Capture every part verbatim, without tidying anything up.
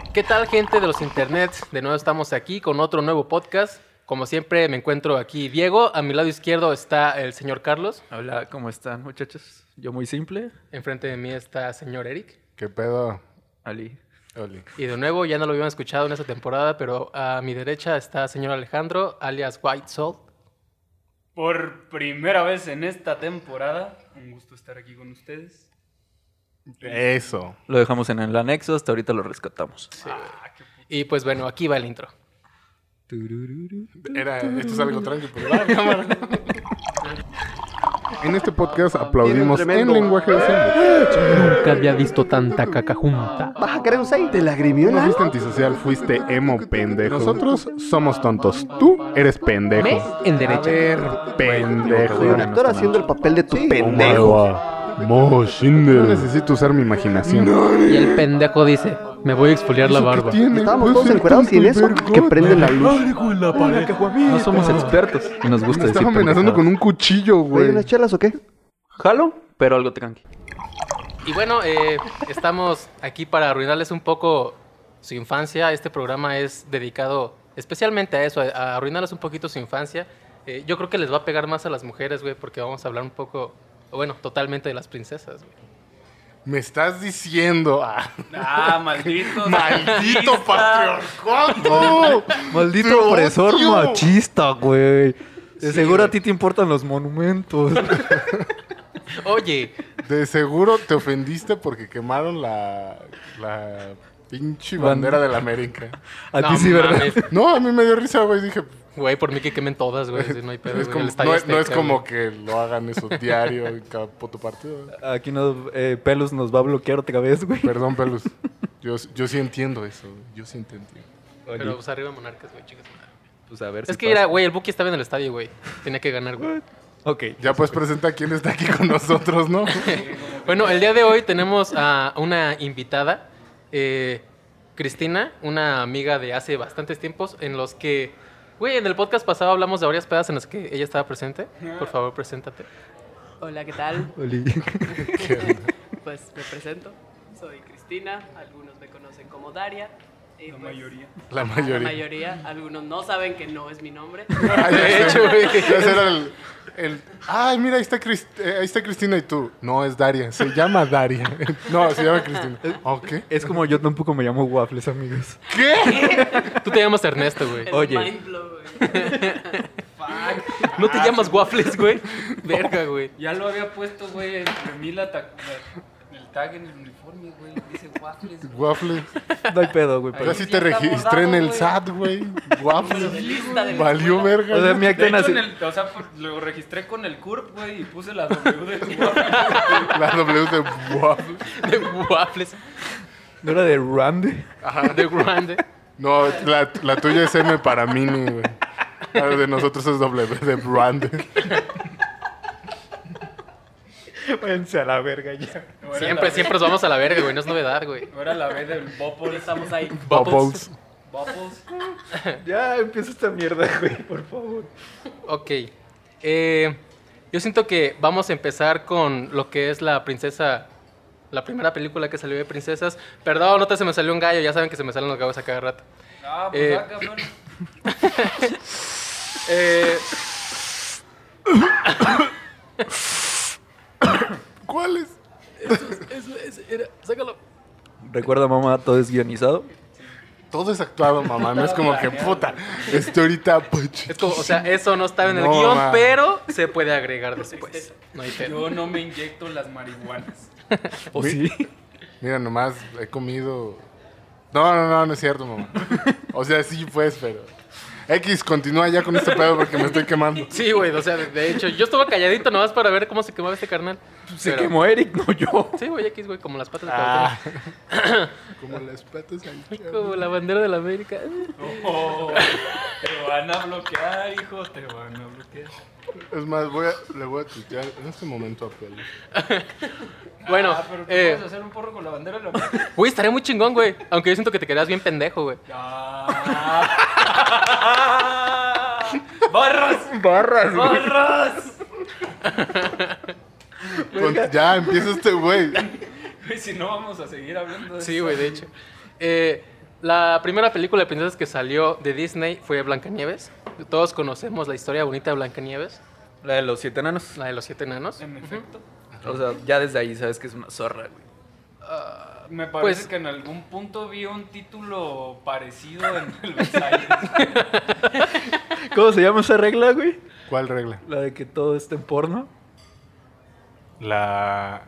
¿Qué tal, gente de los internets? De nuevo estamos aquí con otro nuevo podcast. Como siempre me encuentro aquí Diego, a mi lado izquierdo está el señor Carlos. Hola, ¿cómo están, muchachos? Yo muy simple. Enfrente de mí está el señor Eric. ¿Qué pedo? Ali. Oli. Y de nuevo, ya no lo habían escuchado en esta temporada, pero a mi derecha está el señor Alejandro, alias White Soul. Por primera vez en esta temporada, un gusto estar aquí con ustedes. Eso. Lo dejamos en el anexo, hasta ahorita lo rescatamos. Sí. Y pues bueno, aquí va el intro. Era, esto es algo tranquilo, pero la cámara. En este podcast aplaudimos en lenguaje de señas. Nunca había visto tanta caca junta. ¿Vas a querer un seis? ¿Te No lagrimiola? fuiste antisocial, fuiste emo pendejo. Nosotros somos tontos. Tú eres pendejo. Me en derecha. A ver, pendejo. Soy un actor haciendo el papel de tu pendejo. No necesito usar mi imaginación. Y el pendejo dice, me voy a exfoliar la barba. Estábamos todos encuerados y en eso que prende la luz. No somos expertos y nos gusta Me decir estaba amenazando con un cuchillo, ¿Hay güey. unas chelas o qué? Jalo, pero algo tranqui. Y bueno, eh, estamos aquí para arruinarles un poco su infancia. Este programa es dedicado especialmente a eso, a, a arruinarles un poquito su infancia. Eh, yo creo que les va a pegar más a las mujeres, güey, porque vamos a hablar un poco, bueno, totalmente de las princesas, güey. Me estás diciendo. Ah, Ah, maldito. ¡Maldito patriarcado! Maldito ¡Te opresor odio! machista, güey. De Sí, seguro a güey. ti te importan los monumentos. Oye, De seguro te ofendiste porque quemaron la, la pinche bandera de la América. A no ti sí, ¿verdad? mames. No, a mí me dio risa, güey. Dije, Güey, por mí que quemen todas, güey. Sí, no hay pedo, es güey. como- El Estadio no, es- no es Azteca, como güey. que lo hagan eso diario en cada puto partido. Aquí nos, eh, Pelus nos va a bloquear otra vez, güey. Perdón, Pelus. Yo, yo sí entiendo eso. güey. Yo sí te entiendo. Pero pues arriba Monarcas, güey, chicas. Pues a ver Es si que pasa. era, güey, el Buki estaba en el estadio, güey. Tenía que ganar, güey. Ok. Ya pues presenta quién está aquí con nosotros, ¿no? Bueno, el día de hoy tenemos a una invitada, eh, Cristina, una amiga de hace bastantes tiempos, en los que, güey, en el podcast pasado hablamos de varias pedas en las que ella estaba presente. Por favor, preséntate. Hola, ¿qué tal? Oli. Pues me presento. Soy Cristina, algunos me conocen como Daria. y La pues, mayoría. La La mayoría. mayoría, algunos no saben que no es mi nombre. Ah, ya De sé. hecho, güey. Ese era el, el- Ay, mira, ahí está, Crist- eh, ahí está Cristina y tú. No, es Daria. Se llama Daria. No, se llama Cristina. ¿O qué? Es como yo tampoco me llamo Waffles, amigos. ¿Qué? Tú te llamas Ernesto, güey. El Oye. mind blow, güey. ¿No te llamas Waffles, güey? Verga, güey. Ya lo había puesto, güey, entre mí la ta- la- el tag en el uniforme, güey. Dice waffles. güey. Waffle. No hay pedo, güey. Ya Pero... sí ya te está registré en borrado, el güey. S A T, güey. Waffle. De lista de la Valió escuela. verga. O sea, mi De acta hecho, nace- en el, o sea, por- lo registré con el C U R P, güey, y puse la W de waffles. La W de Waffle. De Waffles. ¿No era de Randy? De Grande. No, la, la tuya es M para Mini, güey. La de nosotros es W de Brand. Váyanse a la verga ya. No era Siempre, la siempre nos vamos a la verga, güey. No es novedad, güey. B- No era la B del Bubbles. Estamos ahí. Bubbles. Bubbles. Ya empieza esta mierda, güey, por favor. Ok. Eh, yo siento que vamos a empezar con lo que es la princesa... La primera película que salió de princesas. Perdón, no se me salió un gallo. Ya saben que se me salen los gallos a cada rato. Ah, pues Eh. ah, cabrón. Eh, ¿Cuál es? eso, eso, era, sácalo. Recuerda, mamá, todo es guionizado. Todo es actuado, mamá. No es como que, puta, estoy ahorita... pues, Es como, o sea, eso no estaba en el No, guión, ma. pero se puede agregar después. No hay pedo. Yo no me inyecto las marihuanas. ¿O Mi- sí? Mira, nomás he comido... No, no, no, no es cierto, mamá. O sea, sí, pues, pero... X, continúa ya con este pedo porque me estoy quemando. Sí, güey, o sea, de, de hecho, yo estaba calladito nomás para ver cómo se quemaba este carnal. Se Pero- quemó Eric, no yo. Sí, güey, X, güey, como las patas de Ah, Cuauhtémoc. como las patas al Como la bandera de la América. Oh, te van a bloquear, hijo, te van a bloquear. Es más, voy a, le voy a tuitear en este momento a Pelo. Bueno, Ah, pero tú eh, puedes hacer un porro con la bandera de la América. güey, estaría muy chingón, güey. Aunque yo siento que te quedarías bien pendejo, güey. Ah. ¡Barras! Barras, güey. ¡Barras! Con- ya empieza este güey. Güey, si no vamos a seguir hablando de Sí, eso. güey, de hecho. Eh, La primera película de princesas que salió de Disney fue Blancanieves. Todos conocemos la historia bonita de Blancanieves, La de los siete enanos. la de los siete enanos. En efecto. O sea, ya desde ahí sabes que es una zorra, güey. Me parece Pues- que en algún punto vi un título parecido en el Versalles. ¿Cómo se llama esa regla, güey? ¿Cuál regla? La de que todo esté en porno. La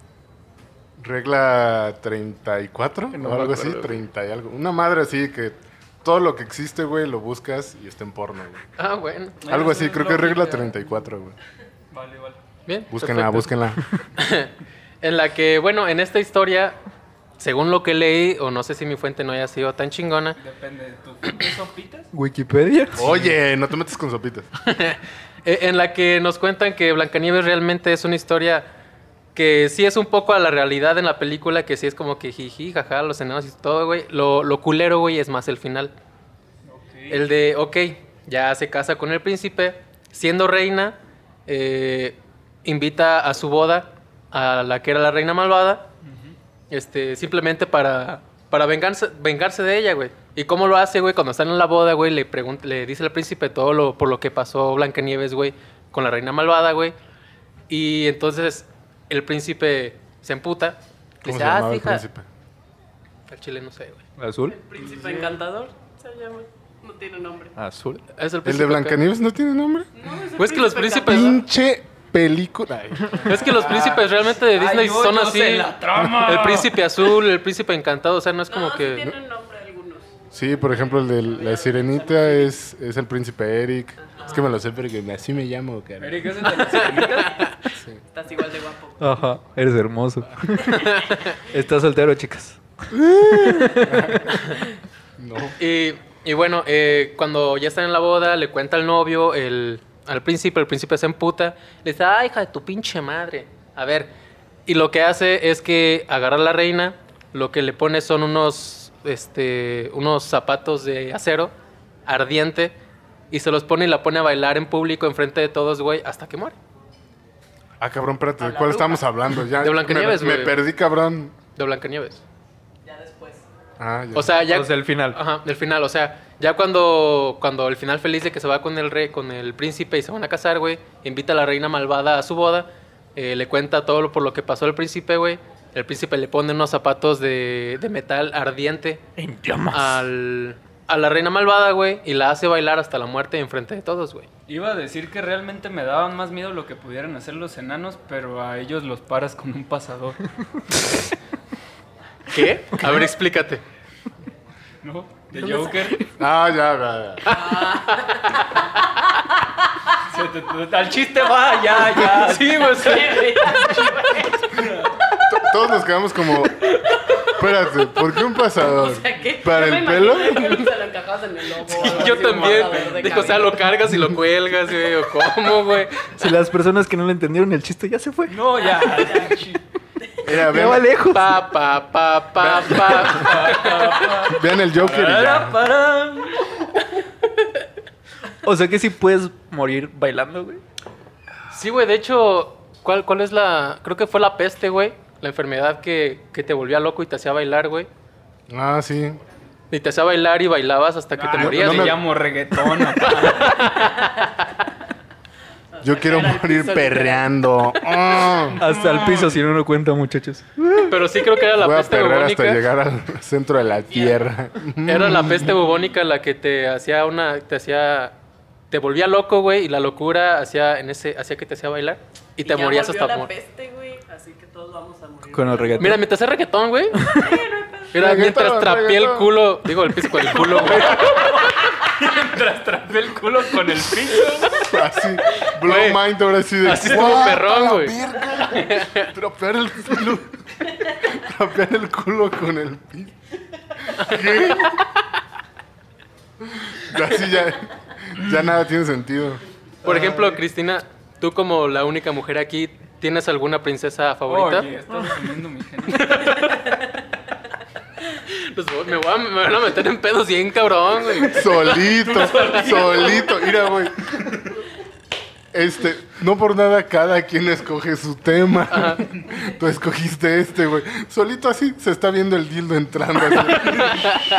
regla treinta y cuatro No o me algo así, acuerdo, güey. treinta y algo. Una madre así que todo lo que existe, güey, lo buscas y está en porno, güey. Ah, bueno. Algo Eso así, es creo que es regla lógica. treinta y cuatro, güey. Vale, vale. Bien. Búsquenla, perfecto. búsquenla. En la que, bueno, en esta historia, según lo que leí, o no sé si mi fuente no haya sido tan chingona, Depende de tu fuente, sopitas. Wikipedia. Oye, no te metes con sopitas. eh, en la que nos cuentan que Blancanieves realmente es una historia que sí es un poco a la realidad en la película, que sí es como que jiji, jaja, los enanos y todo, güey. Lo, lo culero, güey, es más el final. Ok. El de, ok, ya se casa con el príncipe, siendo reina, eh, invita a su boda a la que era la reina malvada, este, simplemente para, para vengarse, vengarse de ella, güey. ¿Y cómo lo hace, güey? Cuando están en la boda, güey, le, pregunta, le dice al príncipe todo lo, por lo que pasó Blancanieves, güey, con la reina malvada, güey. Y entonces el príncipe se emputa. Le ¿Cómo dice, se ah, llamaba el hija. príncipe? Al chile no sé, güey. ¿Azul? El príncipe encantador se llama. No tiene nombre. Azul. Es el, ¿El príncipe de acá. Blancanieves no tiene nombre? No, es el Pues que los príncipe príncipes- encantador. Pinche película. Ay, Es que los príncipes realmente de Disney Ay, yo- son yo así. sé la trama. El príncipe azul, el príncipe encantado, o sea, no es como No, sí que... tienen nombre algunos. Sí, por ejemplo, el de la sirenita es, es el príncipe Eric. Es que me lo sé porque así me llamo, cara. Eric, ¿es el de la sirenita? Estás igual de guapo. Ajá, eres hermoso. Estás soltero, chicas. No. Y, y bueno, eh, cuando ya están en la boda, le cuenta al novio, el, al príncipe, el príncipe se emputa, le dice, ay, hija de tu pinche madre. A ver, y lo que hace es que agarra a la reina, lo que le pone son unos, este, unos zapatos de acero ardiente, y se los pone y la pone a bailar en público, enfrente de todos, güey, hasta que muere. Ah, cabrón, espérate, A ¿de la cuál bruja. estamos hablando? Ya, De Blancanieves, me, me güey. perdí, cabrón. De Blancanieves. Ya después. Ah, ya. O sea, ya... O sea, el final. Ajá, del final, o sea, ya cuando, cuando el final feliz de que se va con el rey, con el príncipe y se van a casar, güey, invita a la reina malvada a su boda, eh, le cuenta todo lo, por lo que pasó al príncipe, güey. El príncipe le pone unos zapatos de, de metal ardiente En llamas. al, a la reina malvada, güey, y la hace bailar hasta la muerte enfrente de todos, güey. Iba a decir que realmente me daban más miedo lo que pudieran hacer los enanos, pero a ellos los paras con un pasador. ¿Qué? A ver, explícate. ¿No? De Joker. Ah, ya, ya, ya. Se te- te- al chiste va, ya, ya. Sí, güey, sí. To- Todos nos quedamos como... Espérate, ¿por qué un pasador? O sea, ¿qué? ¿Para Yo me el pelo? imaginé que se lo encajabas en el lomo. o algo Yo así, también. un matador de Dijo, o sea, cabello. lo cargas y lo cuelgas, güey, o cómo, güey. Si las personas que no le entendieron el chiste ya se fue. No, ya, ya, chi- Mira, Ya vean, va lejos. Pa, pa, pa, pa, pa. vean el Joker y Para, ya. para. O sea que sí puedes morir bailando, güey. Sí, güey, de hecho, ¿cuál, ¿cuál es la...? Creo que fue la peste, güey. La enfermedad que, que te volvía loco y te hacía bailar, güey. Ah, sí. Y te hacía bailar y bailabas hasta que te Ah, morías. yo no le me- llamo reggaetón. acá. Yo quiero Era el morir piso perreando. Ah. Hasta el piso, si no lo cuenta, muchachos. Pero sí creo que era la Voy a peste perrear hasta bubónica. llegar al centro de la tierra. Era la peste bubónica la que te hacía una... Te hacía... Te volvía loco, güey, y la locura hacía, en ese, hacía que te hacía bailar. Y te ya morías volvió hasta la morir. peste, güey, así que todos vamos a morir. Con el reggaetón. Mira, mientras hace reggaetón, güey. Mira, Reggaetón, mientras trapeé el reggaetón. culo... Digo, el piso con el culo, güey. Mientras trapé el culo con el piso. Así, blow Güey, mind ahora sí de... así estuvo "What perrón, a la güey". verga! Trapear el culo. Trapear el culo con el piso. ¿Qué? Así ya... Ya nada tiene sentido. Por ejemplo, Cristina, tú como la única mujer aquí, ¿tienes alguna princesa favorita? Oye, estás asumiendo mi género. Pues, voy- me, voy a, me van a meter en pedos bien cabrón, güey. Solito, solito. Mira, güey. Este, no por nada cada quien escoge su tema. Ajá. Tú escogiste este, güey. Solito así se está viendo el dildo entrando. Así.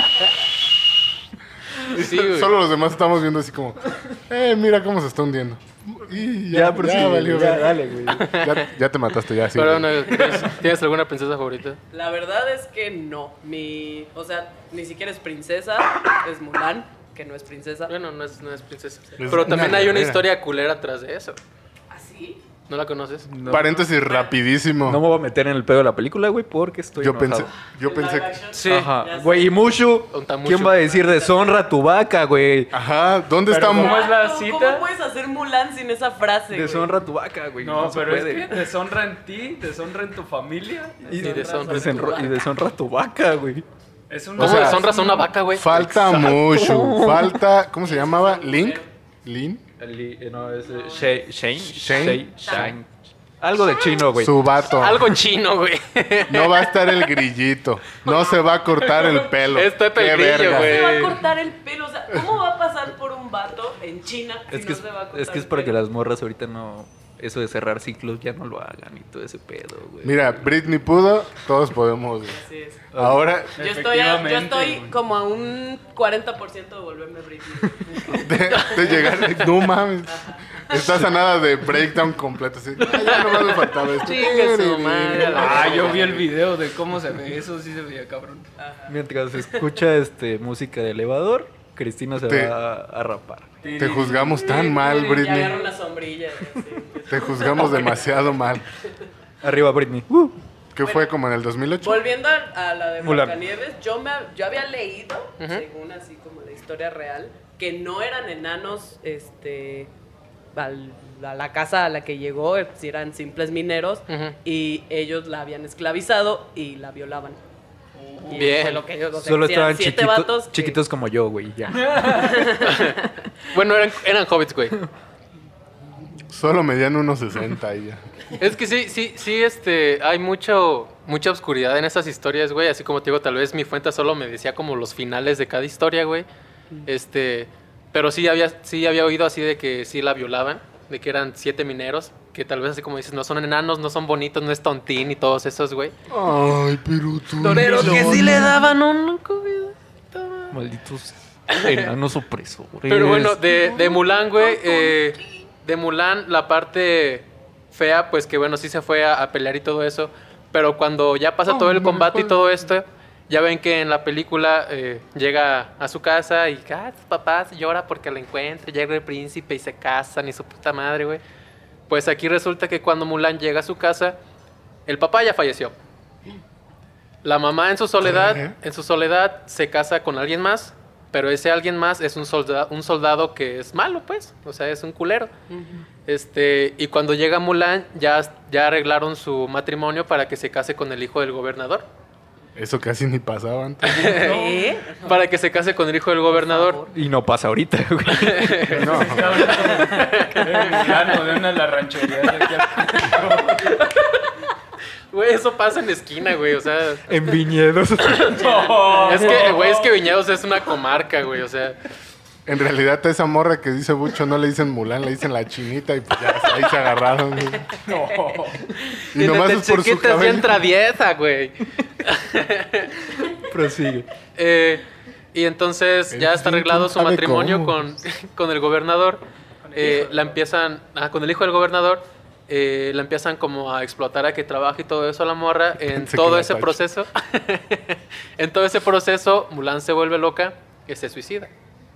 Y Sí, güey. solo los demás estamos viendo así como, eh, mira cómo se está hundiendo. Y ya, Ya, pero sí, valió, ya, güey. dale, güey. Ya, ya te mataste, ya, sí. Pero güey. no, ¿tienes, ¿tienes alguna princesa favorita? La verdad es que no. Mi, o sea, ni siquiera es princesa, es Mulan, que no es princesa. Bueno, no es, no es princesa. Es Pero también una hay una guerrera. historia culera atrás de eso. ¿Así? ¿No la conoces? No, Paréntesis rapidísimo. no me voy a meter en el pedo de la película, güey, porque estoy yo enojado. pensé, yo pensé, Sí. Ajá, Ya sé. güey, y Mushu, Un tamucho. ¿quién va a decir deshonra tu vaca, güey? ajá, ¿dónde Pero estamos? ¿cómo es la ¿Cómo- cita? ¿Cómo puedes hacer Mulan sin esa frase, güey? Deshonra tu vaca, güey. No, se pero es puede. que deshonra en ti, deshonra en tu familia. Y, Y deshonra tu desenro- vaca. y deshonra tu vaca, güey. Es una... ¿Cómo sea, deshonras a una vaca, güey? Falta mucho, falta, ¿cómo se llamaba? ¿Link? ¿Lin? El- eh, no, es eh, Shane. Shane. Shane. Shane. Algo de chino, güey. Su vato. Algo chino, güey. No va a estar el grillito. No se va a cortar el pelo. Es Pepe Qué el Grillo, verga. güey. Se va a cortar el pelo, o sea, ¿cómo va a pasar por un vato en China si Es que no es, se va a cortar es que es el para que pelo? las morras ahorita no... Eso de cerrar ciclos ya no lo hagan y todo ese pedo, güey. Mira, Britney pudo, todos podemos. güey. Así es. Ahora, Yo estoy, a- yo Efectivamente, estoy güey. como a un cuarenta por ciento de volverme Britney. de, de llegar, no mames. Estás a nada de breakdown completo. Así. "Ah, ya no me faltaba esto. Chingue su madre. Ah, yo vi el video de cómo se ve. Eso sí se veía cabrón. Mientras escucha este música de elevador, Cristina se Te- va a, a rapar. Te juzgamos tan mal, Y agarro Britney. una sombrilla. y así. Te juzgamos demasiado mal. Arriba, Britney. Uh. ¿Qué fue como en el dos mil ocho? Volviendo a, a la de Mulan. Blancanieves, yo, me, yo había leído, según así como la historia real, que no eran enanos, este, al- a la casa a la que llegó, si eran simples mineros, Ujú. y ellos la habían esclavizado y la violaban. Y Bien. fue lo que ellos, o sea, Solo si eran estaban siete chiquito- vatos que- chiquitos como yo, güey. Ya. Bueno, eran, eran hobbits, güey. Solo medían unos sesenta y ya. Es que sí, sí, sí, este, hay mucho, mucha oscuridad en esas historias, güey. Así como te digo, tal vez mi fuente solo me decía como los finales de cada historia, güey. Este, pero sí había, sí había oído así de que sí la violaban, de que eran siete mineros, que tal vez así como dices, no son enanos, no son bonitos, no es tontín y todos esos, güey. Ay, pero tú. Pero que sí le daban un COVID. Malditos enanos opresores. Pero bueno, de, de Mulan, güey, eh, de Mulan, la parte fea, pues que bueno, sí se fue a, a pelear y todo eso. Pero cuando ya pasa todo el combate y todo esto, ya ven que en la película eh, llega a su casa y ah, sus papás llora porque la encuentra, llega el príncipe y se casan y su puta madre, güey. Pues aquí resulta que cuando Mulan llega a su casa, el papá ya falleció. La mamá en su soledad, ¿Qué? en su soledad se casa con alguien más, pero ese alguien más es un soldado, un soldado que es malo, pues, o sea, es un culero. Este, y cuando llega Mulan, ya, ya arreglaron su matrimonio para que se case con el hijo del gobernador. Eso casi ni pasaba antes. ¿Eh? Para que se case con el hijo del gobernador. Y no pasa ahorita, güey. No. De Milano, de una de las rancherías de aquí al- Güey, eso pasa en la esquina, güey, o sea... En viñedos. No, Es que, güey, es que Viñedos es una comarca, güey, o sea... En realidad a esa morra que dice Bucho no le dicen Mulan, le dicen la chinita y pues ya ahí se agarraron. güey. no. Y nomás es por su chiquita es bien cabello. traviesa, güey. Prosigue. Eh, y entonces El ya está quién arreglado su sabe matrimonio cómo. con, con el gobernador. Eh, la empiezan, ah, con el hijo del gobernador, eh, la empiezan como a explotar a que trabaje y todo eso a la morra. En Pensé que todo la ese tacho. proceso, en todo ese proceso, Mulan se vuelve loca y se suicida.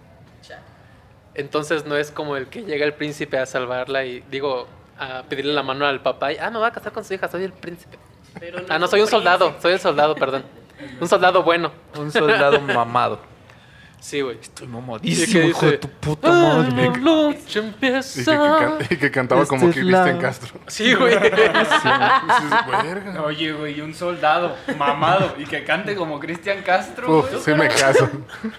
Entonces no es como el que llega el príncipe a salvarla y digo, a pedirle la mano al papá y, ah, me voy a casar con su hija, soy el príncipe. Pero Ah, no, es soy un príncipe. soldado, soy el soldado, perdón. Un soldado bueno. Un soldado mamado. Sí, güey. Estoy ¿Y mamadísimo, qué hijo de dice? tu puta Ah, madre. la lucha Y que, empieza. can- y que cantaba como Este que es la- Cristian Castro. Sí, güey. Dices, "Verga". Oye, güey, un soldado mamado y que cante como Cristian Castro, Uf, güey. sí me caso.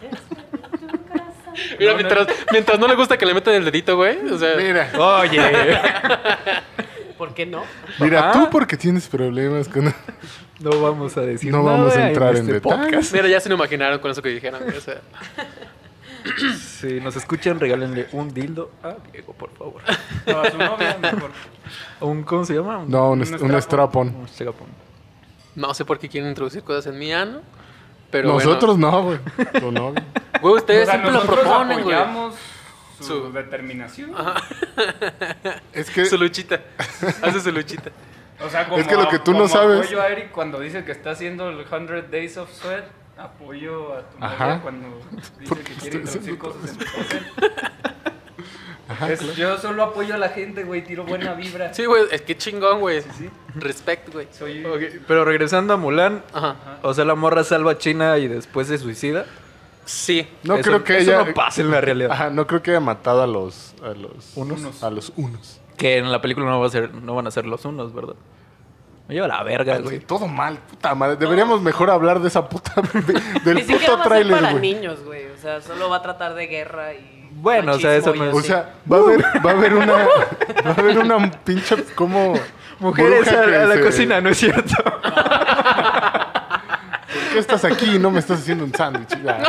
Mira, mientras, mientras no le gusta que le metan el dedito, güey. O sea, Mira, Oye. ¿Por qué no? mira, Ajá. tú porque tienes problemas con... No vamos a decir No nada vamos a entrar en este detalles. podcast. mira, ya se lo imaginaron con eso que dijeron. O sea, Si nos escuchan, regálenle un dildo a Diego, por favor. No, a su novia mejor. ¿Un, ¿Cómo se llama? Un, No, un, Un est- un strapon. un strapon. No sé por qué quieren introducir cosas en mi ano. Pero Nosotros no, güey. Tu novio. bueno. Güey, ustedes O sea, siempre lo nosotros proponen, güey. apoyamos su, Su- determinación. Es que Su luchita. Hace su luchita. O sea, como, Es que lo que tú no como sabes- apoyo a Eric cuando dice que está haciendo el cien Days of Sweat, apoyo a tu Ajá. novia cuando dice Porque que quiere estoy introducir haciendo cosas en tu papel. Es- Yo solo apoyo a la gente, güey, tiro buena vibra. Sí, güey, es que chingón, güey. sí. Respect, güey. Soy... Ok, pero regresando a Mulan, Ajá. o sea, la morra salva a China y después se suicida. Sí. no Eso- creo que eso ella. no pasa en la realidad. Ajá, no creo que haya matado a los. A los ¿Unos? A los unos. Que en la película no, va a ser, no van a ser los unos, ¿verdad? Me lleva la verga, Sí, güey. todo mal, puta madre. Deberíamos mejor hablar de esa puta. Del Ni siquiera puto va a ser tráiler, para güey. niños, güey. O sea, solo va a tratar de guerra y. Bueno, o sea, eso machismo y no- O así. sea, va a haber, va a haber una. Va a haber una pinche como. Mujeres bruja a, que a la se- cocina, ¿no es cierto? ¿Por qué estás aquí y no me estás haciendo un sándwich? Ya.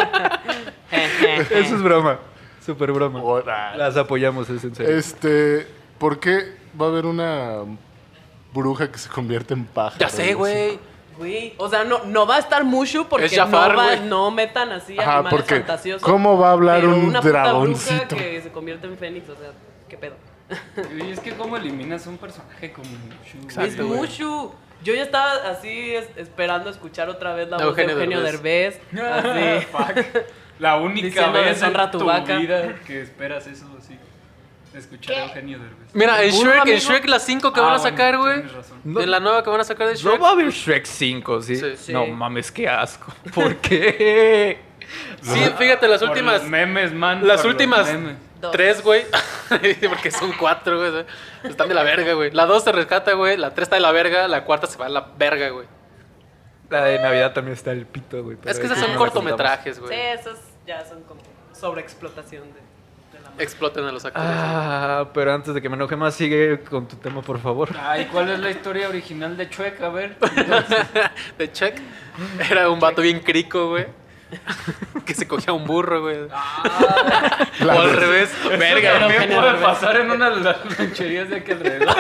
Eso es broma. Súper broma. Ahora. Las apoyamos, es en serio. Este. ¿Por qué va a haber una bruja que se convierte en pájaro? Ya sé, güey. Güey, o sea, no, no va a estar Mushu porque Es Jafar, no, va- güey. no metan así Ajá, animales porque fantasiosos. ¿cómo va a hablar pero un una puta dragoncito? bruja que se convierte en fénix, o sea, qué pedo. Y es que cómo eliminas un personaje como Mushu. Exacto, Es güey. Mushu. Yo ya estaba así es- esperando escuchar otra vez la De voz de Eugenio Eugenio Derbez. Así. Fuck. La única Diciendo, vez en "Deshonra tu tu vaca". vida que esperas eso así. Escuchar a Eugenio Derbez. Mira, en ¿Seguro, Shrek, en amigo? Shrek las cinco que Ah, van a bueno, sacar, güey. tienes razón. No- En la nueva que van a sacar de Shrek. No va a haber Shrek cinco, ¿sí? Sí. Sí. No mames, qué asco. ¿Por qué? Sí, fíjate, las Por últimas. los memes, man. Las por los últimas memes. Dos. tres, güey. Porque son cuatro, güey. Están de la verga, güey. La dos se rescata, güey. La tres está de la verga. La cuarta se va a la verga, güey. La de Navidad también está el pito, güey. pero Es que esas eso son no la cortometrajes, Sí, güey. esos ya son como sobreexplotación de, de la marca. Exploten a los actores. Ah, pero antes de que me enoje más, sigue con tu tema, por favor. Ay, ¿cuál es la historia original de Shrek? A ver. De Check. Era un vato bien crico, güey. Que se cogía un burro, güey. O al revés. Verga, También Eugenio puede Derbez. pasar en una de las rancherías de aquí alrededor.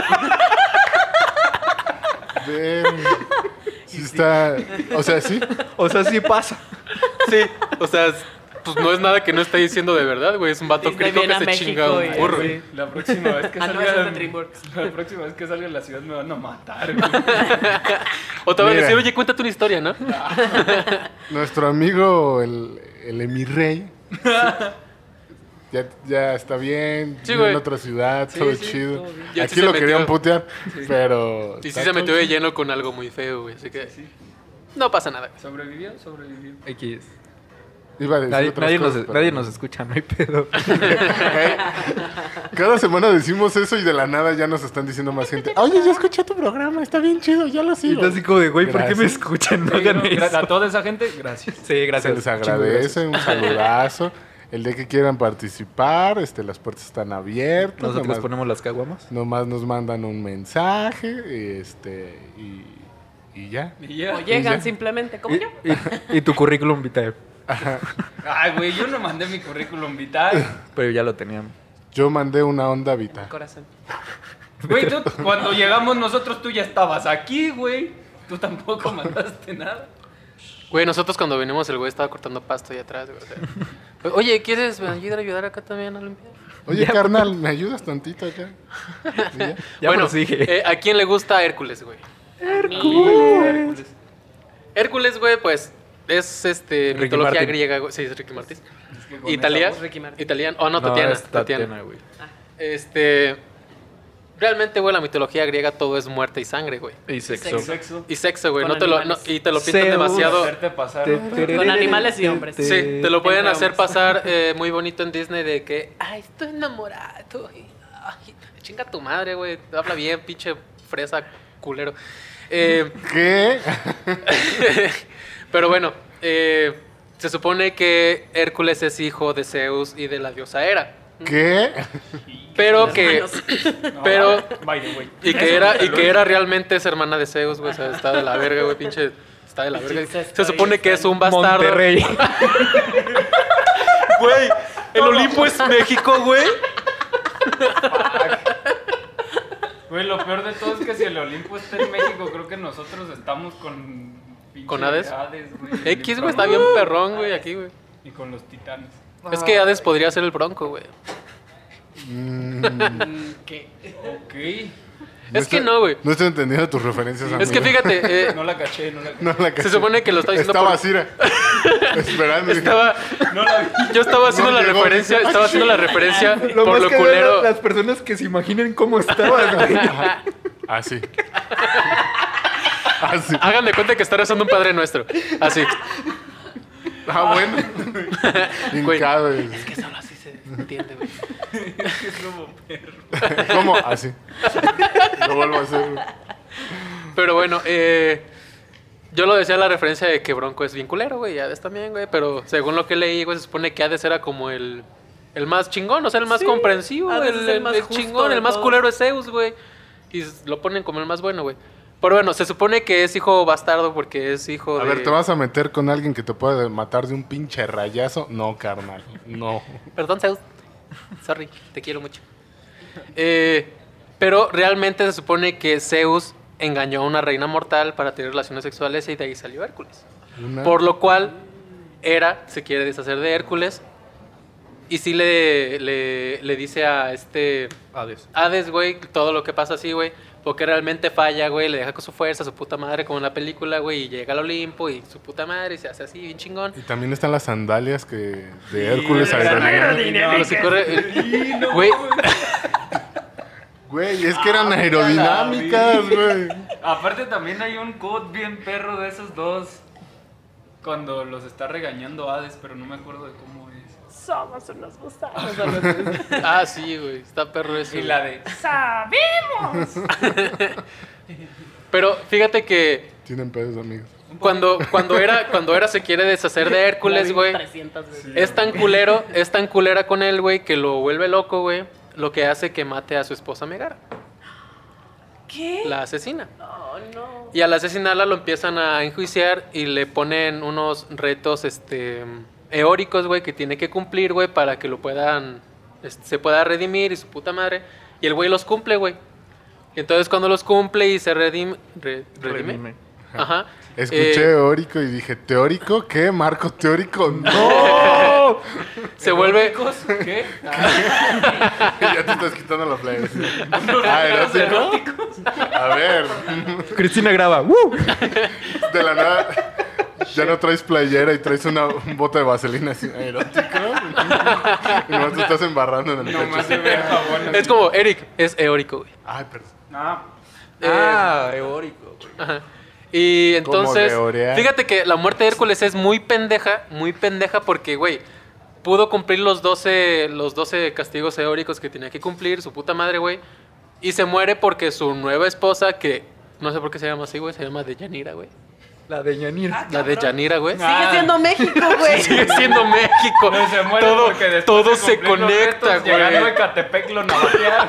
Ven. Sí está. O sea, sí. O sea, sí pasa. Sí, o sea, pues no es nada que no esté diciendo de verdad, güey. Es un vato Disney crico que viene a se México chinga un y- burro. Sí. La próxima vez que Ah, no, salga ese es de en- DreamWorks. La próxima vez que salga en la ciudad me van a matar, güey. O te van a Mira. decir, oye, cuéntate una historia, ¿no? Nuestro amigo, el, el Emirrey. Ya, ya está bien. Sí, vive güey. en otra ciudad, Sí, todo sí, chido. todo bien. Y él Aquí sí se lo querían metió. putear, pero. Y sí está se metió todo de chido. lleno con algo muy feo, güey. Así que no pasa nada. ¿Sobrevivió? Sobrevivió. X. Iba a decir Nadie, otras nadie cosas, nos, pero- nadie nos escucha, no hay pedo. Cada semana decimos eso y de la nada ya nos están diciendo más gente. Oye, ya escuché tu programa, está bien chido, ya lo Y sigo. tú así como de, güey, ¿por qué me Gracias. escuchan? No Sí, hagan no, gra- eso. a toda esa gente, gracias. Sí, Se gracias. les Chingo, agradece, un saludazo. El día que quieran participar, este, las puertas están abiertas. Nosotros nomás, ponemos las caguamas. nomás nos mandan un mensaje y, este, y, y ya. Y ya. O llegan ya. simplemente, como Y, yo. y- y tu currículum vitae. Ay, güey, yo no mandé mi currículum vital. Pero ya lo teníamos. Yo mandé una onda vital. Corazón. Güey, tú, cuando llegamos nosotros, tú ya estabas aquí, güey. Tú tampoco mandaste nada. Güey, nosotros cuando venimos el güey estaba cortando pasto ahí atrás, güey. o sea. Oye, ¿quieres venir a ayudar acá también a limpiar? Oye, carnal, ¿me ayudas tantito acá? Y ya. Ya bueno, prosigue. eh, ¿a quién le gusta Hércules, güey? Hércules. Hércules, güey, pues es este Ricky mitología Martin. griega, güey. Sí, es Ricky Martin. Es que con Italia, esa voz- Ricky Martin. italiano, oh no, Tatiana, es Tatiana. Tatiana, güey. Este, realmente, güey, la mitología griega todo es muerte y sangre, güey. Y sexo. Sexo. Y sexo, güey, Con no te lo, no- animales. y te lo pintan Zeus. demasiado. Hacerte pasar. Con animales y hombres. Sí, te lo pueden Entre hacer hombres. pasar eh, muy bonito en Disney de que, ay, estoy enamorado. y, ay, chinga tu madre, güey. Habla bien, pinche fresa culero. Eh, ¿Qué? pero bueno, eh, se supone que Hércules es hijo de Zeus y de la diosa Hera. ¿Qué? Pero que, Manos. No, pero, by the way. y que era, y que era realmente es hermana de Zeus, güey. O sea, está de la verga, güey, pinche. Está de la verga. Incesto Se supone ahí que está. es un bastardo. Monterrey. Güey, el Olimpo es México, güey. Güey, lo peor de todo es que si el Olimpo está en México, creo que nosotros estamos con... pinche ¿Con Hades? güey. X, güey, está bien perrón, güey, aquí, güey. Y con los titanes. Es que Hades podría ser el Bronco, güey. Mm, ¿Qué? Ok. Es que no, güey. No estoy entendiendo tus referencias, amigo. Es que fíjate, eh, No la caché, no la caché. No la caché. se supone que lo está diciendo Estaba por- así, era, esperando. estaba, No la vi. yo estaba haciendo No la llegó. referencia, estaba haciendo la referencia Lo por más lo que culero. las personas que se imaginen cómo estabas, güey. Así. Así. Hagan de cuenta que está rezando un Padre Nuestro. Así. Ah, bueno. Güey. Hincado. güey. Es que solo así se entiende, güey. Es como perro. ¿Cómo? Así. Lo vuelvo a hacer. güey. Pero bueno, eh, yo lo decía la referencia de que Bronco es bien culero, güey, y Hades también, güey, pero según lo que leí, güey, se supone que Hades era como el, el más chingón, o sea, el más Sí, comprensivo, Hades el, es el el- más el justo chingón, de el más todos. culero es Zeus, güey, y s- lo ponen como el más bueno, güey. Pero bueno, se supone que es hijo bastardo porque es hijo A de... ver, ¿te vas a meter con alguien que te puede matar de un pinche rayazo? No, carnal. No. Perdón, Zeus. Sorry, te quiero mucho. Eh, pero realmente se supone que Zeus engañó a una reina mortal para tener relaciones sexuales y de ahí salió Hércules. Una- Por lo cual, Hera se quiere deshacer de Hércules y sí le, le, le dice a este Hades. Hades, güey, todo lo que pasa así, güey, porque realmente falla, güey, le deja con su fuerza, su puta madre, como en la película, güey, y llega al Olimpo y su puta madre y se hace así, bien chingón. Y también están las sandalias que de Hércules eran aerodinámicas. Pero si corre- eh, Güey, Güey, es que eran aerodinámicas, güey. Aparte también hay un quote bien perro de esos dos. Cuando los está regañando Hades, pero no me acuerdo de cómo es. Somos unos gusanos. ah, sí, güey, está perro eso. Y güey. la de... Pero fíjate que Tienen pedos, amigos. cuando, cuando, era, cuando era se quiere deshacer de Hércules, güey, trescientas veces. es tan culero, es tan culera con él, güey, que lo vuelve loco, güey, lo que hace que mate a su esposa Megara, ¿Qué? la asesina. Oh, no. Y al asesinarla lo empiezan a enjuiciar y le ponen unos retos, este, eóricos, güey, que tiene que cumplir, güey, para que lo puedan, este, se pueda redimir y su puta madre. Y el güey los cumple, güey. Y entonces cuando los cumple y se redime, re- redime, Redime. ajá. Escuché eh, teórico y dije, ¿teórico? ¿Qué? ¿Marco teórico? ¡No! se vuelve, ¿Qué? Ya te estás quitando la playa. Ah, ¿erótico? A ver, Cristina graba. ¡Woo! de la nada, ya no traes playera y traes una, un bote de vaselina así, erótico. Y nomás te estás embarrando en el Nomás pecho. se ve el jabón. es como, Eric, es eórico, güey. Ay, perdón. Ah, Eh, Ah, eórico. Ajá. Y Como entonces, de orear. fíjate que la muerte de Hércules es muy pendeja, muy pendeja porque, güey, pudo cumplir los doce, los doce castigos eóricos que tenía que cumplir, su puta madre, güey, y se muere porque su nueva esposa, que no sé por qué se llama así, güey, se llama Deyanira, güey. La de Yanira. La de Yanira, güey. Sigue siendo México, güey. Sigue siendo México. no se muere todo porque después todo de se cumplir los conecta, retos, Llegando a güey. Ecatepec lo navajearon.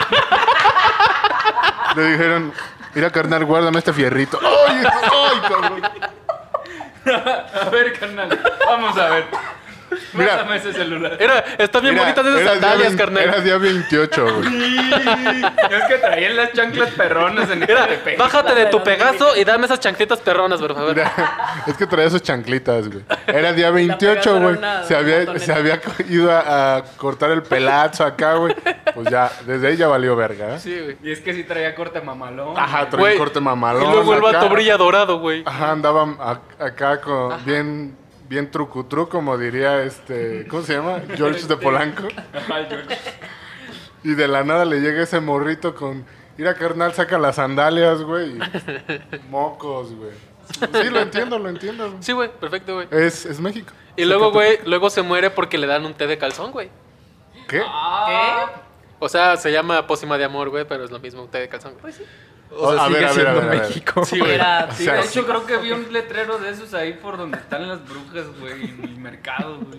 Le dijeron, mira, carnal, guárdame este fierrito. ¡Ay, ay, cabrón! A ver, carnal. Vamos a ver. Mira. Pásame ese celular. Era, están bien Mira, bonitas esas era día sandalias, vein- carnal. Era día veintiocho, güey. Es que traían las chanclas perronas en Era, Ecatepec. bájate de tu Pegaso y dame esas chanqulitas perronas, por favor. Mira, es que traía sus chanclitas, güey. Era día Pegaso veintiocho, era güey. una Se había, botonera. se había co- ido a, a cortar el pelazo acá, güey. Pues ya, desde ahí ya valió verga, ¿eh? Sí, güey. Y es que sí traía corte mamalón. Ajá, traía Güey, un corte mamalón. Y luego el acá. vato brilla dorado, güey. Ajá, andaban a- acá con bien, bien trucutru, como diría este, ¿cómo se llama? George de Polanco. Ay, George. Y de la nada le llega ese morrito con, mira, carnal, saca las sandalias, güey. y Mocos, güey. Sí, lo entiendo, lo entiendo. güey. Sí, güey, perfecto, güey. Es, es México. Y luego, güey, luego se muere porque le dan un té de calzón, güey. ¿Qué? ¿Qué? O sea, se llama pócima de amor, güey, pero es lo mismo, un té de calzón, güey. O sea, A ver, sigue a ver, a siendo ver, a ver. México. Sí, güey. Era, O Sí, sea, de hecho creo que vi un letrero de esos ahí por donde están las brujas, güey, en el mercado, güey.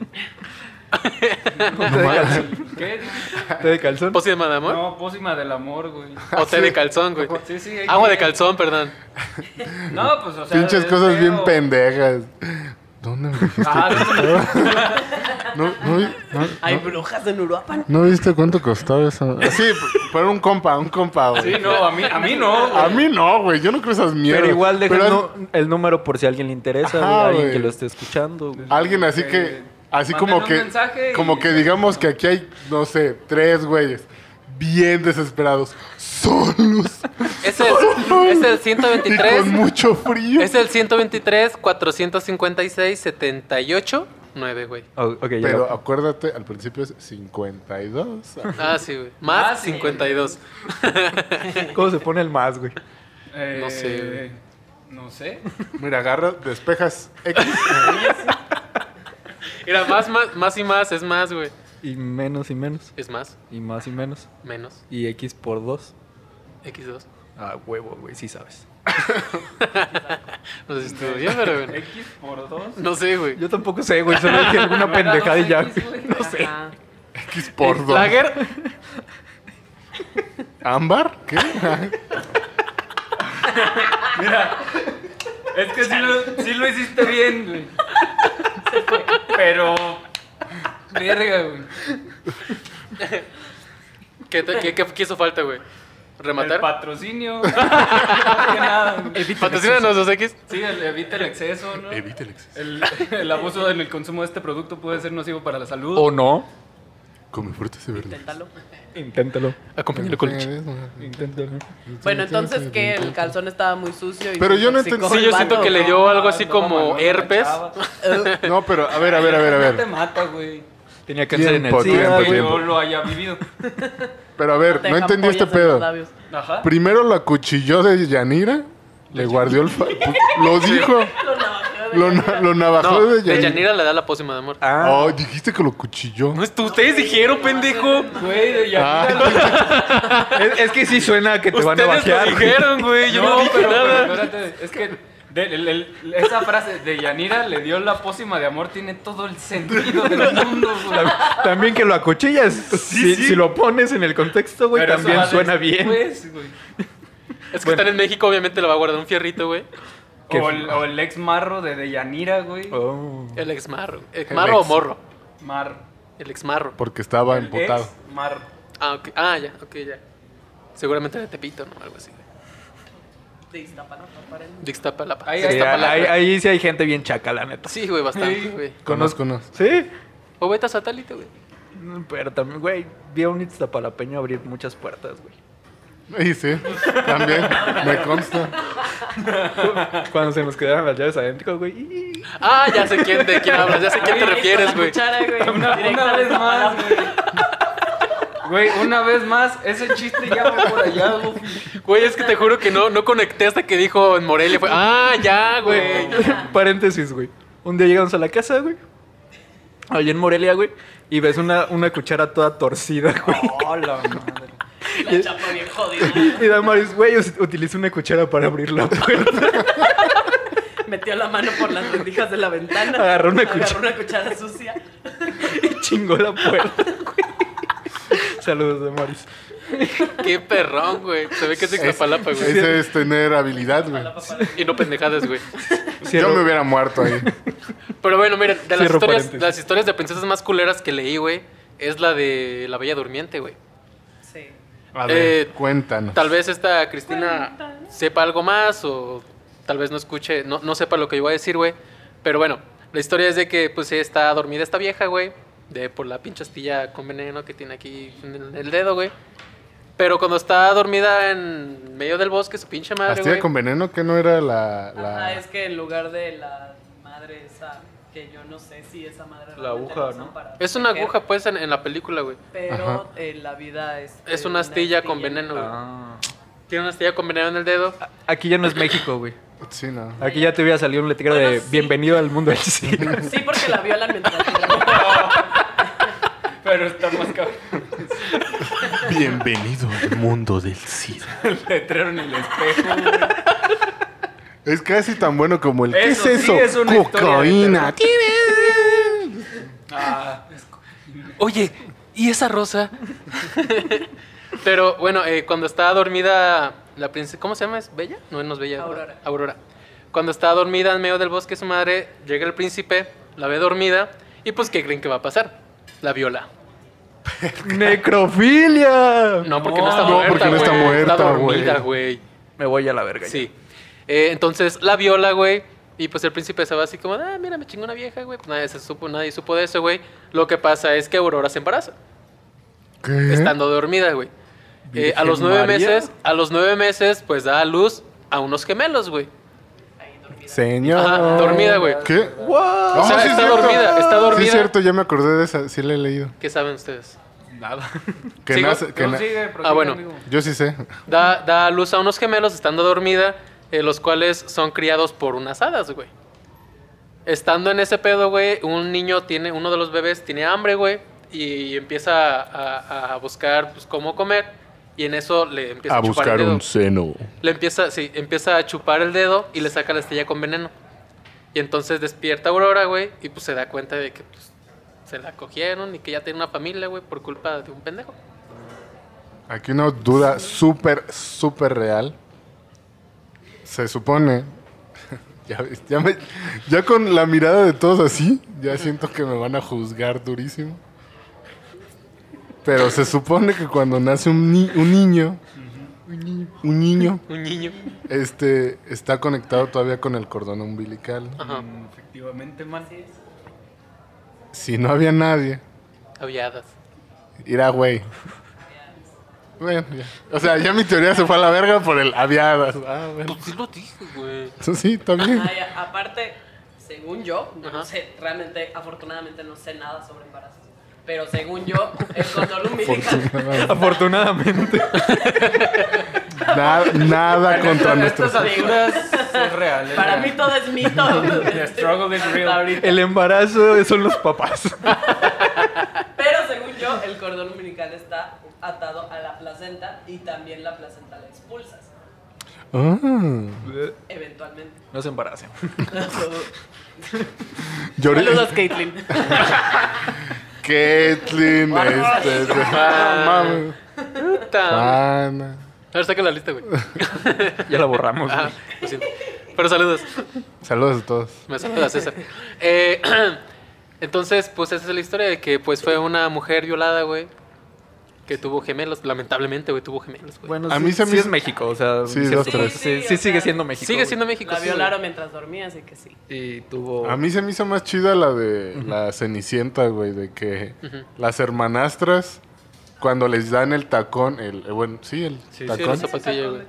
¿Qué? ¿Té de calzón? ¿Pócima de amor? No, pócima del amor, güey. O té de calzón, güey. Sí, sí. hay Agua que- de calzón, perdón. No, pues, o sea. Pinches es cosas feo. bien pendejas. ¿Dónde me dijiste? Ah, no, No, no, vi- no, Hay no- brujas en Uruapan. ¿no viste cuánto costaba eso? Sí, pero un compa, un compa, güey. Sí, no, a mí, a mí no, güey. A mí no, güey. Yo no creo esas mierdas. Pero igual deja Pero el, nu- el número por si a alguien le interesa, Ajá, güey, alguien güey. que lo esté escuchando. güey. alguien así Eh, que... Así manden como un que... mensaje y- Como que digamos que aquí hay, no sé, tres güeyes. Bien desesperados. Solos. Es el, es el ciento Y veintitrés. con mucho frío. Es el ciento veintitrés, cuatrocientos cincuenta y seis, setenta y ocho, nueve, güey. Oh, ok, ya. Pero acuérdate, al principio es cincuenta y dos. Ah, sí, güey. Más Más, sí. cincuenta y dos. ¿Cómo se pone el más, güey? Eh, No sé, güey. No sé. Mira, agarra, despejas X. Mira, más, más, más y más es más, güey. Y menos y menos. Es más, Y más y menos. menos, Y X por dos. equis dos. Ah, huevo, güey, sí sabes. No sé si estuvo bien, pero bueno. X por dos. No sé, güey. Yo tampoco sé, güey, solo dije alguna ¿No era pendejada y ya. dos X, güey? No sé. Ajá. X por dos. Lager, ¿Ámbar? ¿Qué? Mira, es que sí lo, sí lo hiciste bien, güey. Pero. Verga, güey. ¿qué, te- qué, qué, qué hizo falta, güey? El ¿Rematar? patrocinio. Más que nada, güey. Patrocínanos los X. Sí, el, evita el exceso, ¿no? Evita el exceso. El, el abuso en el consumo de este producto puede ser nocivo para la salud. O no. Come frutas y verduras. Inténtalo. Inténtalo. Acompáñalo con leche. Inténtalo. Bueno, entonces que el calzón estaba muy sucio y Pero se yo no intoxicó entendí- Sí, el yo siento vato. que le dio algo así No, como Manolo, la herpes. chava. No, pero a ver, a ver, a ver, a No te ver. mata, güey. Tenía cáncer en el Tiempo, SIDA, tiempo, güey. Que tiempo. yo lo haya vivido. Pero a ver, Te no dejan entendí este pollas en los pedo. labios. Ajá. Primero lo acuchilló de Yanira. Le guardió el... fa- Lo dijo. Lo, na- lo navajó No, de de Yanira. Yanira le da la pócima de amor. Ah, Oh, dijiste que lo cuchilló. No es tú, ustedes dijeron, pendejo. Güey, de Ah, Yanira. es, es que sí suena que te van a Ustedes lo bajear. güey. dijeron, güey. Yo no, No, dije pero, pero nada. espérate, es que de- el- el- esa frase de Yanira le dio la pócima de amor tiene todo el sentido del mundo, güey. También que lo acuchillas. si, si lo pones en el contexto, güey, Pero eso también va suena bien. después, güey. Es que están en México, obviamente le va a guardar un fierrito, güey. Qué O el, o el ex marro de Deyanira, güey. Oh. El ex marro. ¿El marro o ex. morro? Mar. El ex marro. Porque estaba El emputado. ex mar. Ah, ok. Ah, ya, ok, ya. Seguramente de Tepito, ¿no? Algo así. güey. De Iztapalapa, para él. De Ixtapalapa. Ahí- De Sí, Iztapalapa. ahí, ahí sí hay gente bien chaca, la neta. Sí, güey, bastante, Sí. güey. Conozco unos. ¿Sí? O vete a satélite, güey. Pero también, güey, vi a un Iztapalapeño abrir muchas puertas, güey. Sí, sí. También. Me consta. Cuando se nos quedaron las llaves adentro, güey. y- Ah, ya sé quién, de quién hablas, ya sé quién te refieres, güey. Cuchara, güey. Una, Directo una a vez más, Iztapalapa. güey. Güey, una vez más, ese chiste ya va por allá, güey. Güey, es que te juro que no, no conecté hasta que dijo en Morelia. Fue, ah, ya, güey. Paréntesis, güey. Un día llegamos a la casa, güey. Allá en Morelia, güey. Y ves una, una cuchara toda torcida, güey. Oh, la madre. La chapa bien jodida. Y Damaris, güey, us- utiliza una cuchara para abrir la puerta. Metió la mano por las rendijas de la ventana. Agarró una Agarró cuchara. una cuchara sucia. Y chingó la puerta, güey. Saludos, Damaris. Qué perrón, güey. Se ve que es de Ixtapalapa, güey. Ese es tener habilidad, güey. Y no pendejadas, güey. Yo me hubiera muerto ahí. Pero bueno, miren, de las Cierro historias, paréntesis. las historias de princesas más culeras que leí, güey, es la de La Bella Durmiente, güey. Sí. A ver, Eh, cuéntanos. Tal vez esta Cristina sepa algo más o tal vez no escuche, no, no sepa lo que yo voy a decir, güey. Pero bueno, la historia es de que pues está dormida esta vieja, güey, de por la pinche astilla con veneno que tiene aquí en el, el dedo, güey. Pero cuando está dormida en medio del bosque, su pinche madre, Astilla güey. con veneno, que no era la... la... Ah, es que en lugar de la madre esa, que yo no sé si esa madre La realmente aguja, usan ¿no? para Es una proteger, aguja, pues, en, en la película, güey. Pero Ajá. en la vida es. Es una astilla con veneno, güey. Ah. Tiene una astilla con veneno en el dedo. Aquí ya no es México, güey. Sí, no. Aquí ya te hubiera salido un letrero Bueno, de sí. bienvenido al mundo del SIDA. Sí, porque la violan mientras. Pero está más cabrón. Bienvenido al mundo del SIDA. El letrero en el espejo, güey. Es casi tan bueno como el... ¿Qué Eso es sí eso? es una historia de Cocaína. Ah, es- Oye, ¿y esa rosa? Pero bueno, eh, cuando estaba dormida la princesa, ¿cómo se llama? ¿Es Bella? No, no es Bella. ¿verdad? Aurora. Aurora. Cuando estaba dormida en medio del bosque, su madre, llega el príncipe, la ve dormida Y pues, ¿qué creen que va a pasar? La viola. ¡Necrofilia! No, porque no, está no, muerta, porque no está güey. muerta, Está dormida, güey. güey. Me voy a la verga. Sí. Eh, entonces, la viola, güey. Y pues el príncipe se va así como, ah, mira, me chingó una vieja, güey. Pues nadie, se supo, nadie supo de eso, güey. Lo que pasa es que Aurora se embaraza. ¿Qué? Estando dormida, güey. Eh, a Virgen los nueve María. meses, a los nueve meses, pues da a luz a unos gemelos, güey. Señor. Ajá, dormida, güey. ¿Qué? ¡Wow! O sea, sí es está cierto. dormida, está dormida. Sí, es cierto, ya me acordé de esa. Sí la he leído. ¿Qué saben ustedes? Nada. Que ¿Sigo? nace, que Tú na- sigue, prosigue, Ah, bueno. amigo. Yo sí sé. Da, da a luz a unos gemelos estando dormida, eh, los cuales son criados por unas hadas, güey. Estando en ese pedo, güey, un niño tiene, uno de los bebés tiene hambre, güey, y empieza a, a buscar pues, cómo comer, y en eso le empieza a, A chupar buscar el dedo. un seno. Le empieza, sí, empieza a chupar el dedo y le saca la estrella con veneno. Y entonces despierta Aurora, güey, y pues se da cuenta de que pues, se la cogieron y que ya tiene una familia, güey, por culpa de un pendejo. Aquí una duda súper, súper real. Se supone. Ya, ves, ya, me- ya con la mirada de todos así, ya siento que me van a juzgar durísimo. Pero se supone que cuando nace un, ni- un niño, un niño, Un niño. este, está conectado todavía con el cordón umbilical. Ajá. Mm, efectivamente, man. Si no había nadie, Había hadas. irá güey. Bueno, ya. O sea, ya mi teoría se fue a la verga por el aviadas. Ah, bueno. Pues sí lo dije, güey. Eso sí, también. Ay, aparte, según yo, no Ajá. sé, realmente, afortunadamente no sé nada sobre embarazos. Pero según yo, el cordón umbilical. Afortunadamente. Nada, nada contra nuestros. Estas alturas es real. es Para real. mí todo es mito. The struggle is Hasta real. ahorita. El embarazo son los papás. Pero según yo, el cordón umbilical está atado a la placenta y también la placenta la expulsas. Ah, Eventualmente. No se embaracen. lloré. Saludos, Caitlyn. Ketlin, este. este, Ah. mames. Puta. Juana. A ver, saca la lista, güey. Ya la borramos. Ajá, güey. lo siento. Pero saludos. Saludos a todos. Me saluda César. Eh, entonces, pues esa es la historia de que pues fue una mujer violada, güey. Que tuvo gemelos. Lamentablemente, güey, tuvo gemelos, güey. Bueno, A sí, mí se me sí hizo- es México, o sea, Sí, sí, dos, sí, tres. sí, Sí, sí o sigue sea, siendo México. Sigue güey. siendo México. La sí, güey. violaron mientras dormía, así que sí. Y tuvo... A mí se me hizo más chida la de la Cenicienta, güey, de que Ujú. las hermanastras, cuando les dan el tacón, el, eh, bueno, sí, el Sí, sí, tacón, la zapatilla, güey.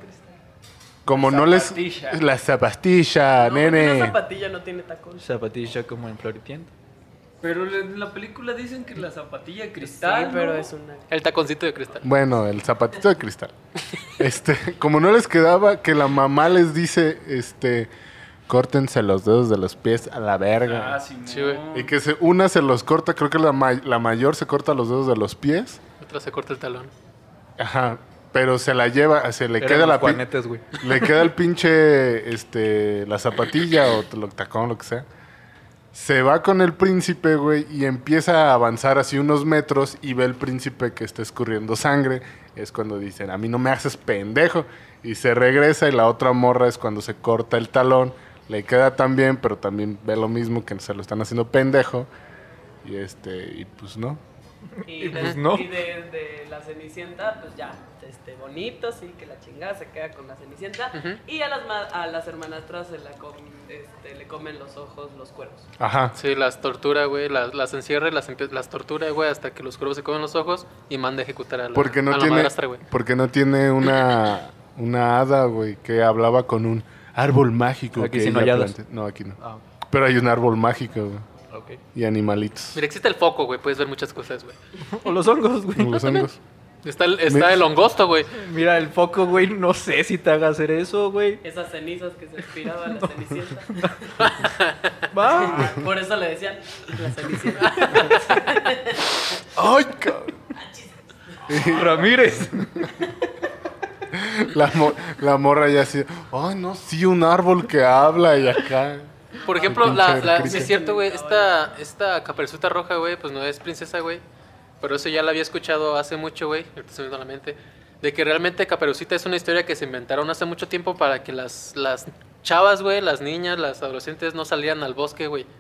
como no les... Zapatilla. La zapatilla, No, porque nene. una zapatilla no tiene tacón. Zapatilla como en Floritienda. Pero en la película dicen que la zapatilla cristal. Sí, pero ¿no? es una. El taconcito de cristal. Bueno, el zapatito de cristal. Este, como no les quedaba, que la mamá les dice, este, córtense los dedos de los pies a la verga. Ah, sí, Sí, güey. Y que se, una se los corta, creo que la, ma- la mayor se corta los dedos de los pies. Otra se corta el talón. Ajá. Pero se la lleva, se le Eran queda los la pi- juanetes, güey. le queda el pinche, este, la zapatilla o lo tacón, lo que sea. Se va con el príncipe, güey, y empieza a avanzar así unos metros y ve el príncipe que está escurriendo sangre. Es cuando dicen, a mí no me haces pendejo. Y se regresa y la otra morra es cuando se corta el talón. Le queda también, pero también ve lo mismo, que se lo están haciendo pendejo. Y este, y pues no. Y, pues de, no. y de, de la Cenicienta, pues ya, este, bonito, sí, que la chingada se queda con la Cenicienta. Ujú. Y a las, ma- a las hermanastras se la com- este, le comen los ojos los cuervos. Ajá. Sí, las tortura, güey. Las, las encierra y las, empie- las tortura, güey, hasta que los cuervos se comen los ojos y manda a ejecutar a la, Porque no a la tiene, madrastra, güey. porque no tiene una, una hada, güey, que hablaba con un árbol mágico. Aquí que sí no ella hay hadas. plante- No, aquí no. Ah, Pero hay un árbol mágico, güey. ok. Y animalitos. Mira, existe el foco, güey. Puedes ver muchas cosas, güey. O los hongos, güey. Los hongos. Está el, está Me- el hongosto, güey. Mira, el foco, güey, no sé si te haga hacer eso, güey. Esas cenizas que se inspiraba la Cenicienta. Va. Por eso le decían la Cenicienta. ¡Ay, cabrón! Ramírez. La, mo- la morra ya así, ay, no, sí, un árbol que habla y acá. Por ejemplo, pinche la, la, crisis. sí es cierto, güey. Esta, esta caperucita roja, güey, pues no es princesa, güey. Pero eso ya la había escuchado hace mucho, güey. Ahorita se me vino a la mente. De que realmente Caperucita es una historia que se inventaron hace mucho tiempo para que las, las chavas, güey, las niñas, las adolescentes no salieran al bosque, güey.